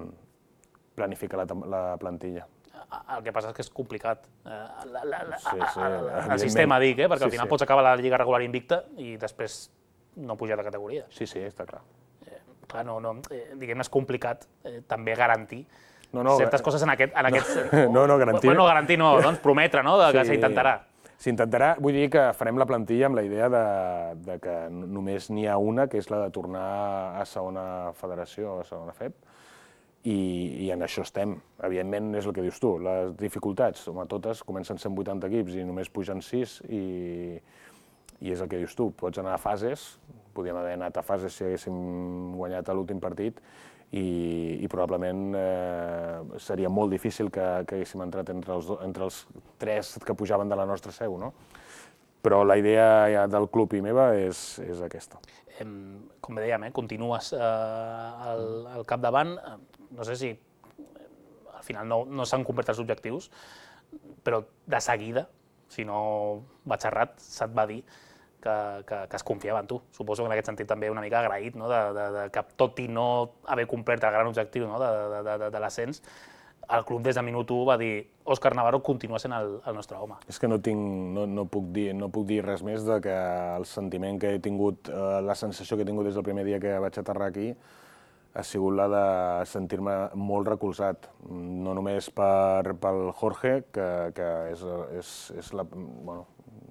planificar la, la plantilla. El que passa és que és complicat. La, la, la, sí, sí, el sistema, dic, eh? perquè sí, al final sí. pots acabar la Lliga regular invicta i després no pujar de categoria. Sí, sí, està clar. Eh, clar, no, no, eh, diguem-ne, és complicat eh, també garantir no, no, certes eh, coses en aquest... En aquest no, no, garantir... Bueno, garantir no, doncs prometre, no?, de que sí, s'intentarà. S'intentarà, vull dir que farem la plantilla amb la idea de, de que només n'hi ha una, que és la de tornar a segona federació, a segona F E P, I, i en això estem. Evidentment, és el que dius tu, les dificultats, home, totes comencen cent vuitanta equips i només pugen sis i, i és el que dius tu, pots anar a fases, podríem haver anat a fases si haguéssim guanyat l'últim partit i, i probablement eh, seria molt difícil que, que haguéssim entrat entre els, entre els tres que pujaven de la nostra seu, no? Però la idea ja del club i meva és, és aquesta. Eh, com dèiem, eh, continues eh, al, al capdavant, no sé si al final no, no s'han complert els objectius, però de seguida, si no vaig errat, se't va dir que, que, que es confiava en tu. Suposo que en aquest sentit també una mica agraït, no? de, de, de que tot i no haver complert el gran objectiu, no? de, de, de, de l'ascens, el club des de minut u va dir Òscar Navarro continua sent el, el nostre home. És que no, tinc, no, no, puc dir, no puc dir res més de que el sentiment que he tingut, eh, la sensació que he tingut des del primer dia que vaig aterrar aquí ha sigut la de sentir-me molt recolzat, no només per, pel Jorge, que, que és, és, és, la, bueno,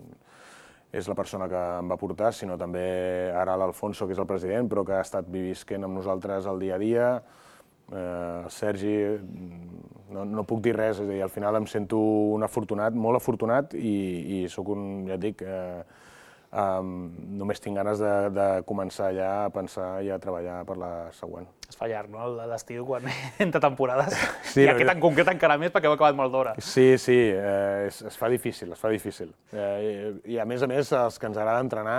és la persona que em va portar, sinó també ara l'Alfonso, que és el president, però que ha estat visquent amb nosaltres el dia a dia, el Sergi, no, no puc dir res, és a dir, al final em sento un afortunat, molt afortunat i, i sóc un, ja et dic, eh, um, només tinc ganes de, de començar ja a pensar i a treballar per la següent. Es fa llarg, no?, l'estiu, quan entre temporades, sí, i aquest en concret encara més perquè heu acabat molt d'hora. Sí, sí, eh, es, es fa difícil, es fa difícil. Eh, I a més a més, els que ens agrada entrenar,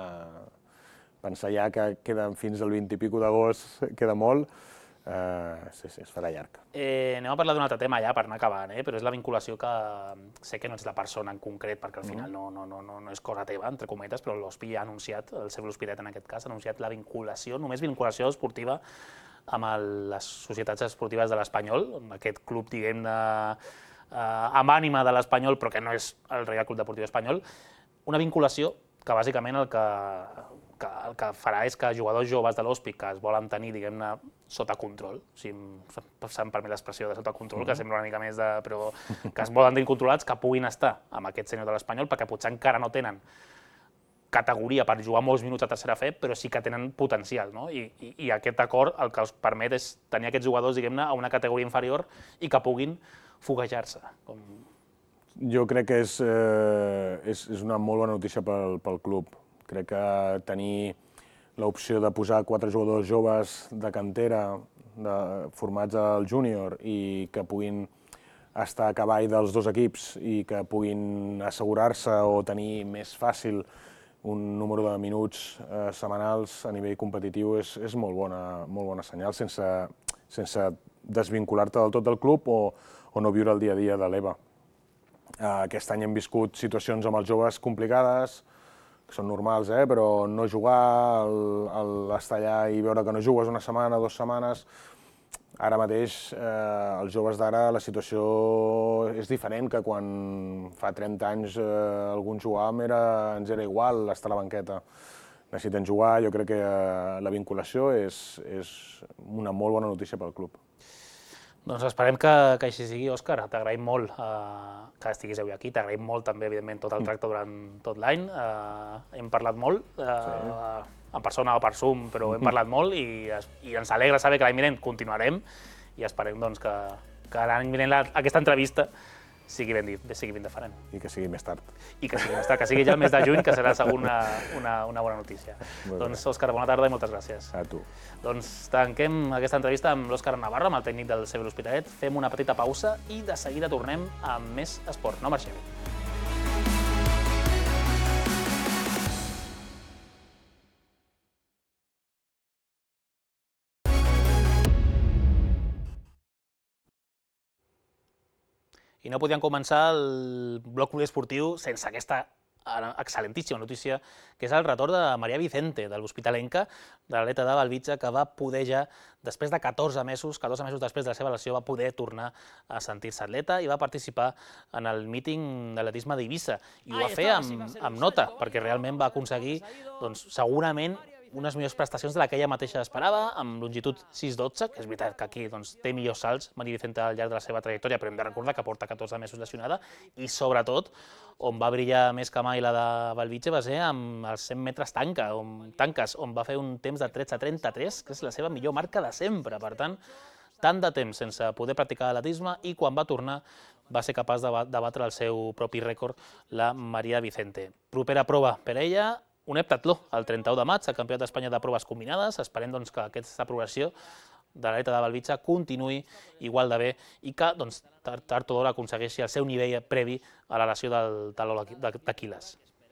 pensar ja que queden fins al vint i pico d'agost, queda molt, Uh, sí, sí, es farà llarg. Eh, anem a parlar d'un altre tema ja per anar acabant, eh? Però és la vinculació que sé que no ets la persona en concret, perquè al final no, no, no, no, no és cosa teva, entre cometes, però l'O S P I ha anunciat, el seu l'Hospitalet en aquest cas, ha anunciat la vinculació, només vinculació esportiva amb el, les societats esportives de l'Espanyol, aquest club, diguem-ne, eh, amb ànima de l'Espanyol, però que no és el Reial Club Deportiu Espanyol, una vinculació que bàsicament el que, que, el que farà és que jugadors joves de l'O S P I que es volen tenir, diguem-ne, sota control, si em permet l'expressió de sota control, que sembla una mica més de... però que es volen tenir controlats, que puguin estar amb aquest senyor de l'Espanyol, perquè potser encara no tenen categoria per jugar molts minuts a tercera F E P, però sí que tenen potencial, no? I, i, i aquest acord el que els permet és tenir aquests jugadors, diguem-ne, a una categoria inferior i que puguin foguejar-se. Com... Jo crec que és, eh, és, és una molt bona notícia pel, pel club. Crec que tenir l'opció de posar quatre jugadors joves de cantera de, formats al júnior i que puguin estar a cavall dels dos equips i que puguin assegurar-se o tenir més fàcil un número de minuts eh, setmanals a nivell competitiu és, és molt bona, molt bona senyal, sense, sense desvincular-te del tot del club o, o no viure el dia a dia de l'E V A. Eh, aquest any hem viscut situacions amb els joves complicades, que són normals, eh? Però no jugar, el, el estar allà i veure que no jugues una setmana, dues setmanes. Ara mateix, eh, els joves d'ara, la situació és diferent que quan fa trenta anys eh, algun jugàvem era, ens era igual estar a la banqueta. Necessiten jugar, jo crec que eh, la vinculació és, és una molt bona notícia pel club. Doncs esperem que, que així sigui, Òscar. T'agraïm molt eh, que estiguis avui aquí, t'agraïm molt també, evidentment, tot el tracte durant tot l'any. Eh, hem parlat molt, eh, sí. en persona o per Zoom, però hem parlat molt i, i ens alegra saber que l'any vinent continuarem i esperem doncs, que, que l'any vinent la, aquesta entrevista sigui ben, sigui ben diferent. I que sigui més tard. I que sigui més tard, que sigui ja el mes de juny, que serà segur una, una, una bona notícia. Doncs, Òscar, bona tarda i moltes gràcies. A tu. Doncs tanquem aquesta entrevista amb l'Òscar Navarro, amb el tècnic del C B l'Hospitalet. Fem una petita pausa i de seguida tornem amb més esport. No marxeu. I no podíem començar el bloc poliesportiu sense aquesta excel·lentíssima notícia, que és el retorn de Maria Vicente, de l'Hospitalenca, de l'atleta de Belvitge, que va poder ja, després de catorze mesos, catorze mesos després de la seva lesió, va poder tornar a sentir-se atleta i va participar en el míting d'atletisme d'Eivissa. I ho va fer amb, amb nota, perquè realment va aconseguir, doncs, segurament, unes millors prestacions de la que ella mateixa esperava, amb longitud sis dotze, que és veritat que aquí doncs, té millors salts Maria Vicente al llarg de la seva trajectòria, però hem de recordar que porta catorze mesos lesionada, i sobretot, on va brillar més que mai la de Belvitge va ser amb els cent metres tanca, on, tanques, on va fer un temps de tretze trenta-tres, que és la seva millor marca de sempre. Per tant, tant de temps sense poder practicar atletisme, i quan va tornar va ser capaç de, de batre el seu propi rècord, la Maria Vicente. Propera prova per ella, un heptatló, el trenta-u de maig, al Campionat d'Espanya de proves combinades. Esperem doncs, que aquesta progressió de l'atleta de Belvitge continuï igual de bé i que doncs, tard, tard o d'hora aconsegueixi el seu nivell previ a la lesió del taló d'Aquil·les.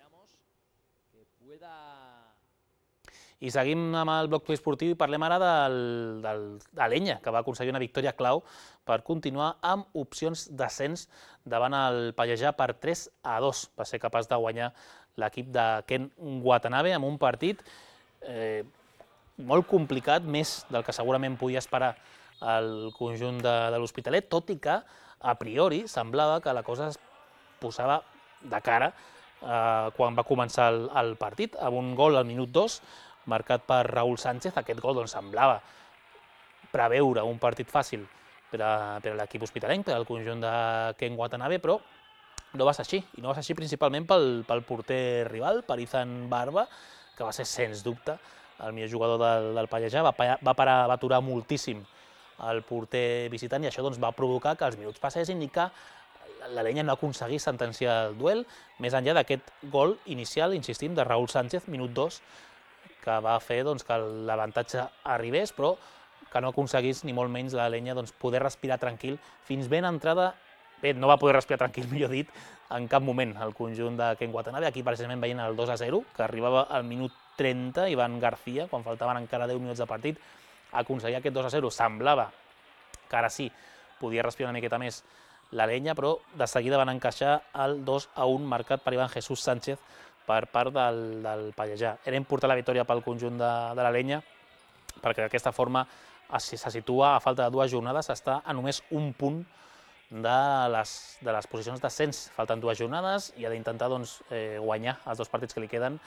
I seguim amb el bloc poliesportiu i parlem ara del, del, de l'Enya, que va aconseguir una victòria clau per continuar amb opcions d'ascens davant el Pallejà per tres a dos. Va ser capaç de guanyar l'equip de Ken Watanabe amb un partit eh, molt complicat, més del que segurament podia esperar el conjunt de, de l'Hospitalet, tot i que a priori semblava que la cosa es posava de cara eh, quan va començar el, el partit, amb un gol al minut dos, marcat per Raúl Sánchez. Aquest gol doncs, semblava preveure un partit fàcil per a, per a l'equip hospitalenc, per al conjunt de Ken Watanabe, però no va ser així, i no va ser així principalment pel, pel porter rival, per Ethan Barba, que va ser, sens dubte, el millor jugador del, del Pallejà. Va, va, parar, va aturar moltíssim el porter visitant, i això doncs, va provocar que els minuts passessin i que l'Alenya no aconseguís sentenciar el duel, més enllà d'aquest gol inicial, insistim, de Raúl Sánchez, minut dos, que va fer doncs, que l'avantatge arribés, però que no aconseguís ni molt menys l'Alenya doncs, poder respirar tranquil fins ben entrada. Bé, no va poder respirar tranquil, millor dit, en cap moment el conjunt de Ken Watanabe. Aquí precisament veient el dos a zero, que arribava al minut trenta, Ivan García, quan faltaven encara deu minuts de partit, aconseguia aquest dos a zero. Semblava que ara sí podia respirar una miqueta més l'Alenya, però de seguida van encaixar el dos a un marcat per Iván Jesús Sánchez per part del, del Pallejà. Era important la victòria pel conjunt de, de l'Alenya, perquè d'aquesta forma se situa, a falta de dues jornades, està a només un punt de les, de les posicions d'ascens. Falten dues jornades i ha d'intentar doncs, eh, guanyar els dos partits que li queden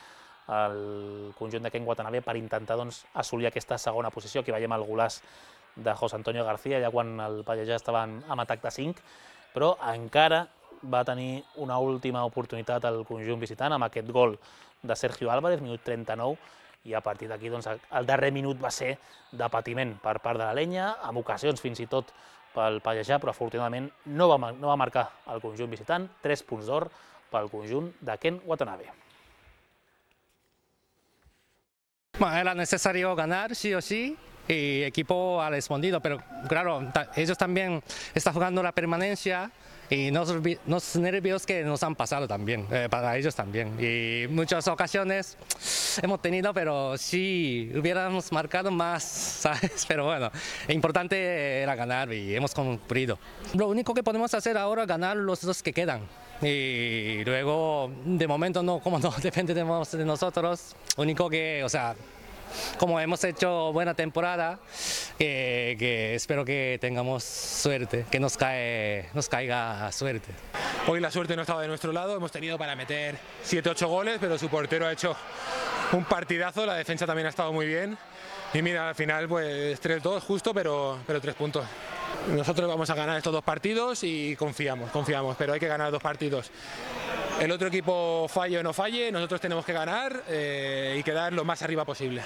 al conjunt de Ken Watanabe per intentar doncs, assolir aquesta segona posició. Aquí veiem el golaç de José Antonio García, ja quan el Pallejà estava en, en atac de cinc, però encara va tenir una última oportunitat al conjunt visitant amb aquest gol de Sergio Álvarez, minut trenta-nou, i a partir d'aquí doncs, el darrer minut va ser de patiment per part de l'Alenya, amb ocasions fins i tot pel Pallejà, però afortunadament no va, no va marcar el conjunt visitant. Tres punts d'or pel conjunt de Ken Watanabe. Bueno, era necesario ganar, sí o sí. y el equipo ha respondido, pero claro, ellos también están jugando la permanencia y los, los nervios que nos han pasado también, eh, para ellos también. Y muchas ocasiones hemos tenido, pero sí hubiéramos marcado más, ¿sabes? Pero bueno, lo importante era ganar y hemos cumplido. Lo único que podemos hacer ahora es ganar los dos que quedan. Y luego, de momento, no, como no depende de nosotros, único que, o sea, como hemos hecho buena temporada, que, que espero que tengamos suerte, que nos, cae, nos caiga suerte. Hoy la suerte no estaba de nuestro lado, hemos tenido para meter siete ocho goles, pero su portero ha hecho un partidazo, la defensa también ha estado muy bien. Y mira, al final pues tres dos justo, pero, pero tres puntos. Nosotros vamos a ganar estos dos partidos y confiamos, confiamos, pero hay que ganar dos partidos. El otro equipo falle o no falle, nosotros tenemos que ganar eh, y quedar lo más arriba posible.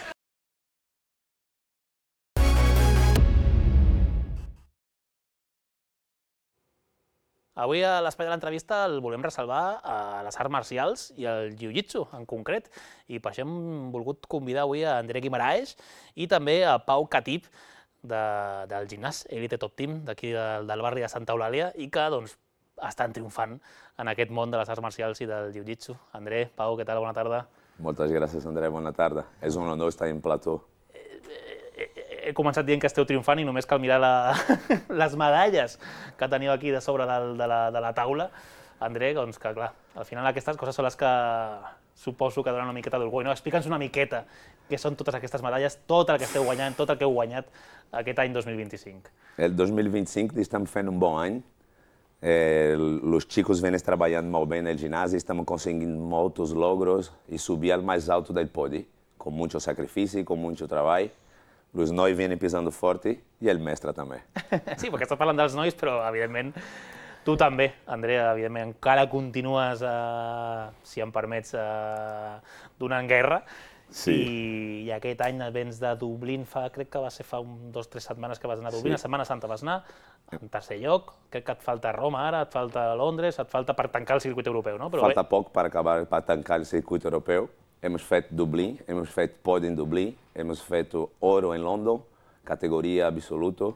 Avui a l'espai de l'entrevista el volem reservar a les arts marcials i al jiu-jitsu en concret, i per això hem volgut convidar avui a André Guimaraes i també a Pau Catip de, del gimnàs Elite Top Team d'aquí del, del barri de Santa Eulàlia i que doncs, estan triomfant en aquest món de les arts marcials i del jiu-jitsu. André, Pau, què tal? Bona tarda. Moltes gràcies, André. Bona tarda. És un honor estar en plató. He començat dient que esteu triomfant i només cal mirar la, les medalles que teniu aquí de sobre de, de, la, de la taula. André, doncs que clar, al final aquestes coses són les que suposo que donen una miqueta d'orgull. No? Explica'ns una miqueta què són totes aquestes medalles, tot el que esteu guanyant, tot el que heu guanyat aquest any dos mil vint-i-cinc. El dos mil vint-i-cinc estem fent un bon any. Eh, os chicos vêm trabalhando mal bem no ginásio, estamos conseguindo muitos logros e subir ao mais alto del pódio, com muito sacrifício e com muito trabalho. Els nois venen pisando forte i el mestre també. Sí, perquè estàs parlant dels nois, però evidentment tu també, Andrea, evidentment encara continues, eh, si em permets, eh, donant guerra. Sí. I, I aquest any vens de Dublín, fa, crec que va ser fa un, dos o tres setmanes que vas anar a Dublín, sí. A Setmana Santa vas anar, en tercer lloc, crec que et falta Roma ara, et falta Londres, et falta per tancar el circuit europeu, no? Però falta bé. Poc per acabar, per tancar el circuit europeu. Hemos feito Dublín, hemos feito pódio em Dublín, hemos feito ouro em London, categoria absoluto.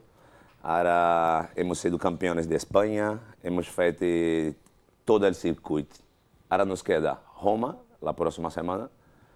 Ahora hemos sido campeones de Espanha, hemos feito todo el circuito. Ahora nos queda Roma, la próxima semana,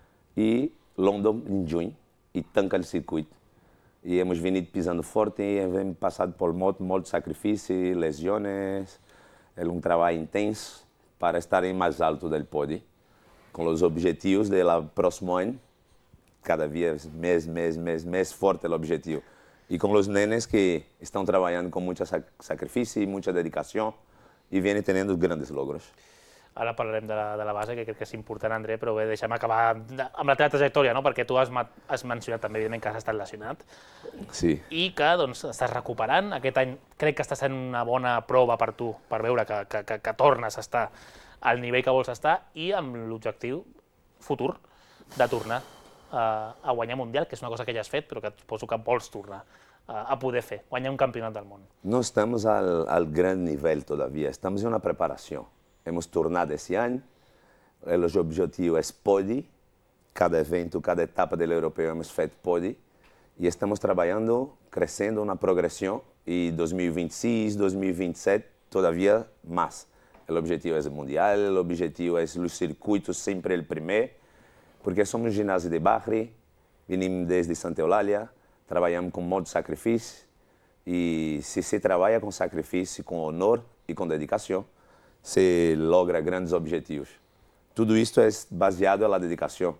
e London em junho, e tanca o circuito. E hemos venido pisando forte, hemos passado por muito, muito sacrifício, lesões, é um trabalho intenso para estar em mais alto do pódio, com os objetivos do próximo ano, cada vez mais, mais, mais, mais forte o objetivo. E com os nenes que estão trabalhando com muito sacrifício, muita dedicação e vêm tendo grandes logros. Ara parlarem de la, de la base, que crec que és important, André, però bé, deixa'm acabar amb la teva trajectòria, no? Perquè tu has, has mencionat també, evidentment, que has estat lesionat. Sí. I que doncs, estàs recuperant. Aquest any crec que està sent una bona prova per tu, per veure que, que, que, que tornes a estar al nivell que vols estar i amb l'objectiu futur de tornar a, a guanyar Mundial, que és una cosa que ja has fet, però que suposo que vols tornar a, a poder fer, guanyar un campionat del món. No estamos al, al gran nivell todavía, estamos en una preparación. Hemos tornado esse ano, o objetivo é pódio, cada evento, cada etapa do europeu hemos feito pódio, e estamos trabalhando, crescendo na progressão, e dois mil e vinte e seis, dois mil e vinte e sete, todavía mais. O objetivo é o mundial, o objetivo é o circuito sempre o primeiro, porque somos um ginásio de barrio, venimos desde Santa Eulàlia, trabalhamos com muito sacrifício, e se se trabalha com sacrifício, com honor e com dedicação, se logra grandes objetivos. Tudo isso é baseado na dedicação,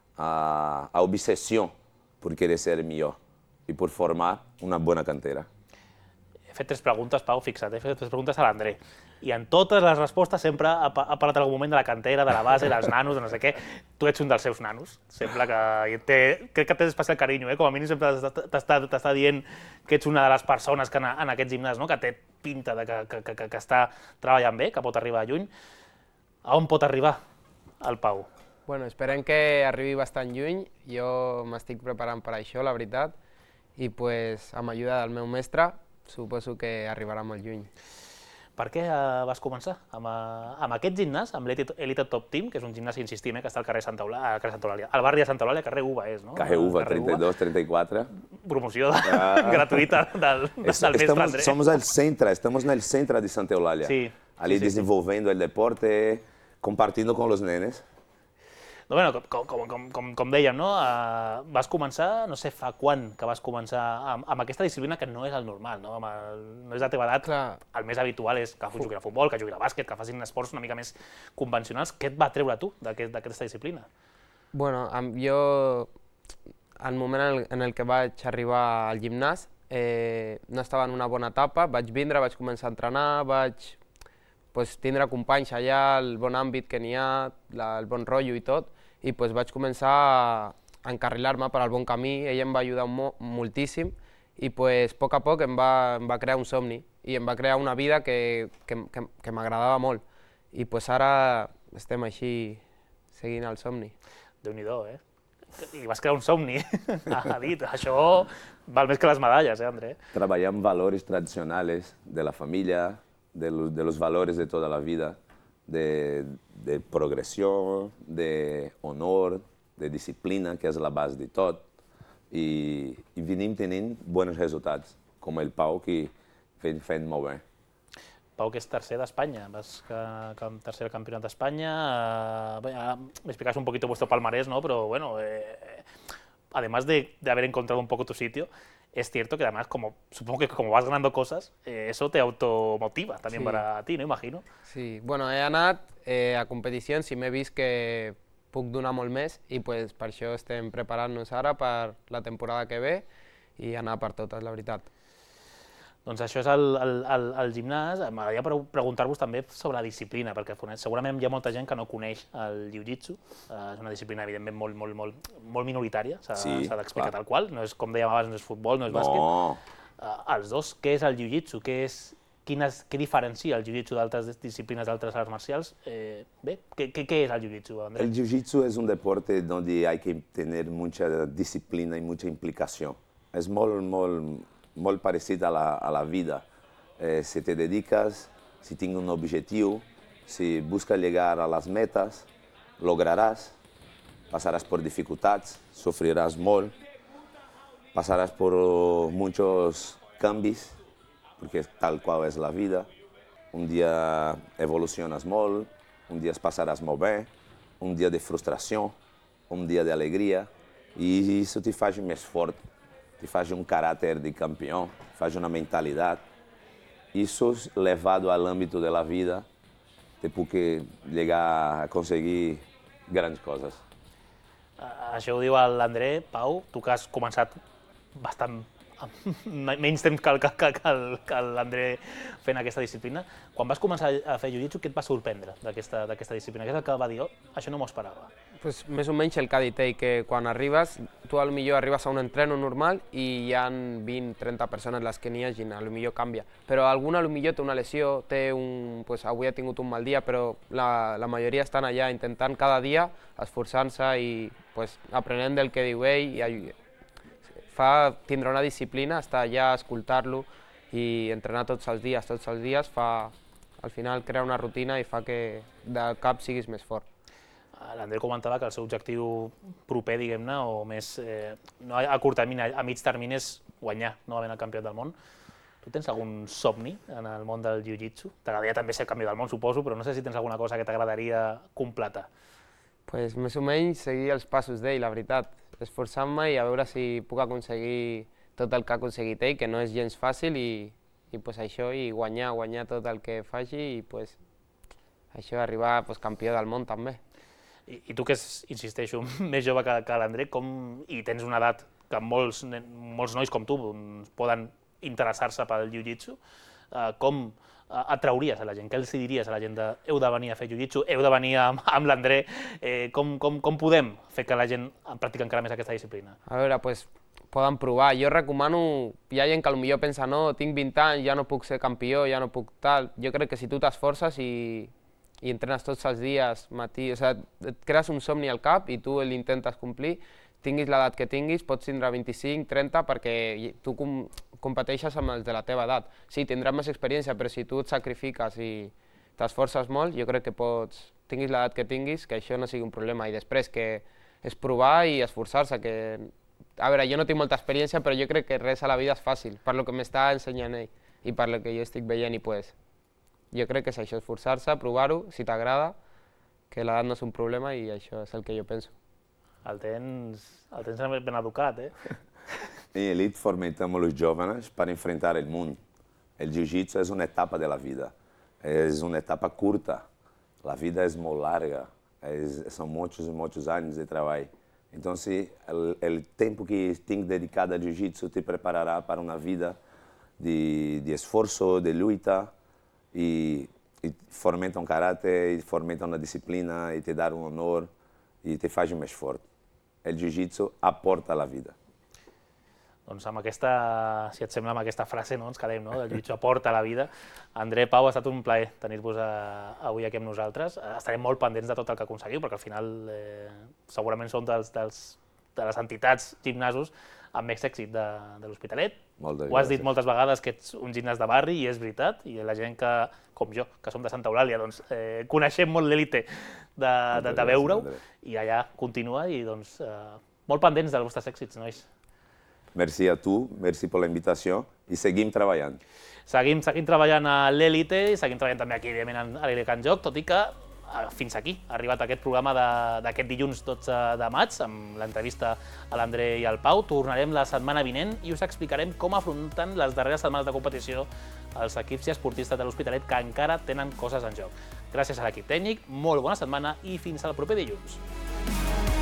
a, a obsessão por querer ser melhor e por formar una bona cantera. He fet tres preguntes, Pau, fixa't, he fet tres preguntes a l'André. I en totes les respostes sempre ha, ha parlat en algun moment de la cantera, de la base, dels nanos, de no sé què. Tu ets un dels seus nanos. Sembla que té, crec que tens especial carinyo, eh? Com a mínim sempre t'està dient que ets una de les persones que en, en aquest gimnàs, no? Que té pinta de que, que, que, que està treballant bé, que pot arribar lluny. A on pot arribar el Pau? Bueno, esperem que arribi bastant lluny. Jo m'estic preparant per això, la veritat, i pues, amb ajuda del meu mestre suposo que arribarà molt lluny. Per què vas començar amb, amb aquest gimnàs, amb l'Elite Top Team, que és un gimnàs, insistim, eh, que està al carrer Santa Eulàlia, al carrer Santa Eulàlia, al barri de Santa Eulàlia, carrer Uva és, no? Carrer Uva, trenta-dos, trenta-quatre. Promoció de, ah. gratuïta del, del Estamos, mestre André. Somos al centro, estamos en el centro de Santa Eulàlia. Sí. Ali sí, sí, desenvolvendo sí. el deporte, compartiendo con los nenes. No, bueno, com, com, com, com, com dèiem, no? Uh, vas començar, no sé fa quan que vas començar amb, amb aquesta disciplina que no és el normal, no? Amb el, no és la teva edat, Clar. El més habitual és que juguis a futbol, que juguis a bàsquet, que facin esports una mica més convencionals. Què et va treure tu d'aquesta disciplina? Bueno, jo, al moment en el, en el que vaig arribar al gimnàs, eh, no estava en una bona etapa, vaig vindre, vaig començar a entrenar, vaig pues, tindre companys allà, el bon àmbit que n'hi ha, la, el bon rotllo i tot, i pues, vaig començar a encarrilar-me per al bon camí, ell em va ajudar mo moltíssim i pues, a poc a poc em va, em va crear un somni i em va crear una vida que, que, que, que m'agradava molt i pues, ara estem així seguint el somni. Déu-n'hi-do, eh? I vas crear un somni, ha dit, això val més que les medalles, eh, André? Treballar amb valors tradicionals de la família, de los, de los valores de toda la vida, de, de progressió, de honor, de disciplina, que és la base de tot, i, i venim tenint bons resultats, com el Pau, que fent, fent molt bé. Pau, que és tercer d'Espanya, vas que, que tercer campionat d'Espanya. Eh, me explicas un poquito vuestro palmarés, ¿no? Pero bueno, eh, además de, de haber encontrado un poco tu sitio, es cierto que además, como, supongo que como vas ganando cosas, eh, eso te automotiva también sí. para ti, ¿no? Imagino. Sí, bueno, he anat eh, a competicions i m'he vist que puc donar molt més i pues, per això estem preparant-nos ara per la temporada que ve i anar per totes, la veritat. Doncs això és el, el, el, el gimnàs. M'agradaria preguntar-vos també sobre la disciplina, perquè segurament hi ha molta gent que no coneix el jiu-jitsu. Uh, és una disciplina, evidentment, molt, molt, molt, molt minoritària, s'ha sí, d'explicar tal qual. No és, com dèiem abans, no és futbol, no és no. bàsquet. Uh, els dos, què és el jiu-jitsu? Què, és, quines, què diferencia el jiu-jitsu d'altres disciplines, d'altres arts marcials? Eh, bé, què, què és el jiu-jitsu, André? El jiu-jitsu és un deporte donde hay que tener mucha disciplina y mucha implicación. És molt, molt... molt parecido a la, a la vida. Eh, si te dedicas, si tienes un objetivo, si buscas llegar a las metas, lograrás, pasarás por dificultades, sufrirás molt, pasarás por muchos cambios, porque tal cual es la vida. Un día evolucionas molt, un día pasarás molt bé, un día de frustración, un día de alegría, y eso te hace más fuerte. Te faz um caráter de campeão, faz uma mentalidade. Isso levado ao âmbito da vida, te puc chegar a conseguir grandes coses. Uh, això ho diu l'André. Pau, tu que has començat bastant menys temps que, que, que, que l'André fent aquesta disciplina. Quan vas començar a fer jiu-jitsu, què et va sorprendre d'aquesta disciplina? Què és el que va dir, oh, això no m'ho esperava? Pues, més o menys el que ha dit ell, que quan arribes, tu potser arribes a un entreno normal i hi ha vint a trenta persones les que n'hi hagin, potser canvia. Però alguna potser té una lesió, té un, pues, avui ha tingut un mal dia, però la, la majoria estan allà intentant cada dia esforçant-se i pues, aprenent del que diu ell i fa tindre una disciplina, estar allà, escoltar-lo i entrenar tots els dies, tots els dies, fa, al final crea una rutina i fa que de cap siguis més fort. L'André comentava que el seu objectiu proper, diguem-ne, o més, eh, no a curt termini, a mig termini, és guanyar novament el campionat del món. Tu tens algun somni en el món del jiu-jitsu? T'agradaria també ser campió del món, suposo, però no sé si tens alguna cosa que t'agradaria completar. Pues més o menys seguir els passos d'ell, la veritat. Esforçant-me i a veure si puc aconseguir tot el que ha aconseguit ell, que no és gens fàcil, i, i pues això, i guanyar, guanyar tot el que faci, i pues, això, arribar pues, campió del món també. I, i tu que és, insisteixo, més jove que, que l'André, com, i tens una edat que molts, molts nois com tu poden interessar-se pel jiu-jitsu, eh, com eh, atrauries a la gent? Què els diries a la gent de heu de venir a fer jiu-jitsu, heu de venir amb, amb l'André? Eh, com, com, com podem fer que la gent practiqui encara més aquesta disciplina? A veure, pues, poden provar. Jo recomano, hi ha gent que potser pensa no, tinc vint anys, ja no puc ser campió, ja no puc tal. Jo crec que si tu t'esforces i i entrenes tots els dies, matí, o sigui, et crees un somni al cap i tu l'intentes complir, tinguis l'edat que tinguis, pots tindre vint-i-cinc, trenta, perquè tu com, competeixes amb els de la teva edat. Sí, tindràs més experiència, però si tu et sacrifiques i t'esforces molt, jo crec que pots, tinguis l'edat que tinguis, que això no sigui un problema. I després que és provar i esforçar-se, que... A veure, jo no tinc molta experiència, però jo crec que res a la vida és fàcil, per lo que m'està ensenyant ell i per lo que jo estic veient, i pues, jo crec que és això, esforçar-se, provar-ho, si t'agrada, que l'edat no és un problema i això és el que jo penso. El tens, el tens ben educat, eh? En Elite fomentamos los jóvenes para enfrentar el mundo. El jiu-jitsu es una etapa de la vida, es una etapa curta. La vida es muy larga, es, son muchos y muchos años de trabajo. Entonces, el, el tiempo que tienes dedicado al jiu-jitsu te preparará para una vida de, de esfuerzo, de lucha, y, y fomenta un carácter, y fomenta una disciplina, y te da un honor, y te faz más fuerte. El jiu-jitsu aporta a la vida. Doncs amb aquesta, si et sembla, amb aquesta frase no, ens quedem, no? El jiu-jitsu aporta a la vida. André, Pau, ha estat un plaer tenir-vos avui aquí amb nosaltres. Estarem molt pendents de tot el que aconseguiu, perquè al final eh, segurament són dels, dels, de les entitats, gimnasos, amb més èxit de, de l'Hospitalet. Ho has dit moltes vegades que ets un gimnàs de barri, i és veritat, i la gent que, com jo, que som de Santa Eulàlia, doncs eh, coneixem molt l'Elite de, de, de veure-ho, i allà continua, i doncs eh, molt pendents dels vostres èxits, nois. Merci a tu, merci per la invitació, i seguim treballant. Seguim, seguim treballant a l'Elite, i seguim treballant també aquí, evidentment, a l'E L E Can Joc, tot i que fins aquí ha arribat aquest programa d'aquest dilluns dotze de maig, amb l'entrevista a l'André i al Pau. Tornarem la setmana vinent i us explicarem com afronten les darreres setmanes de competició els equips i esportistes de l'Hospitalet que encara tenen coses en joc. Gràcies a l'equip tècnic, molt bona setmana i fins al proper dilluns.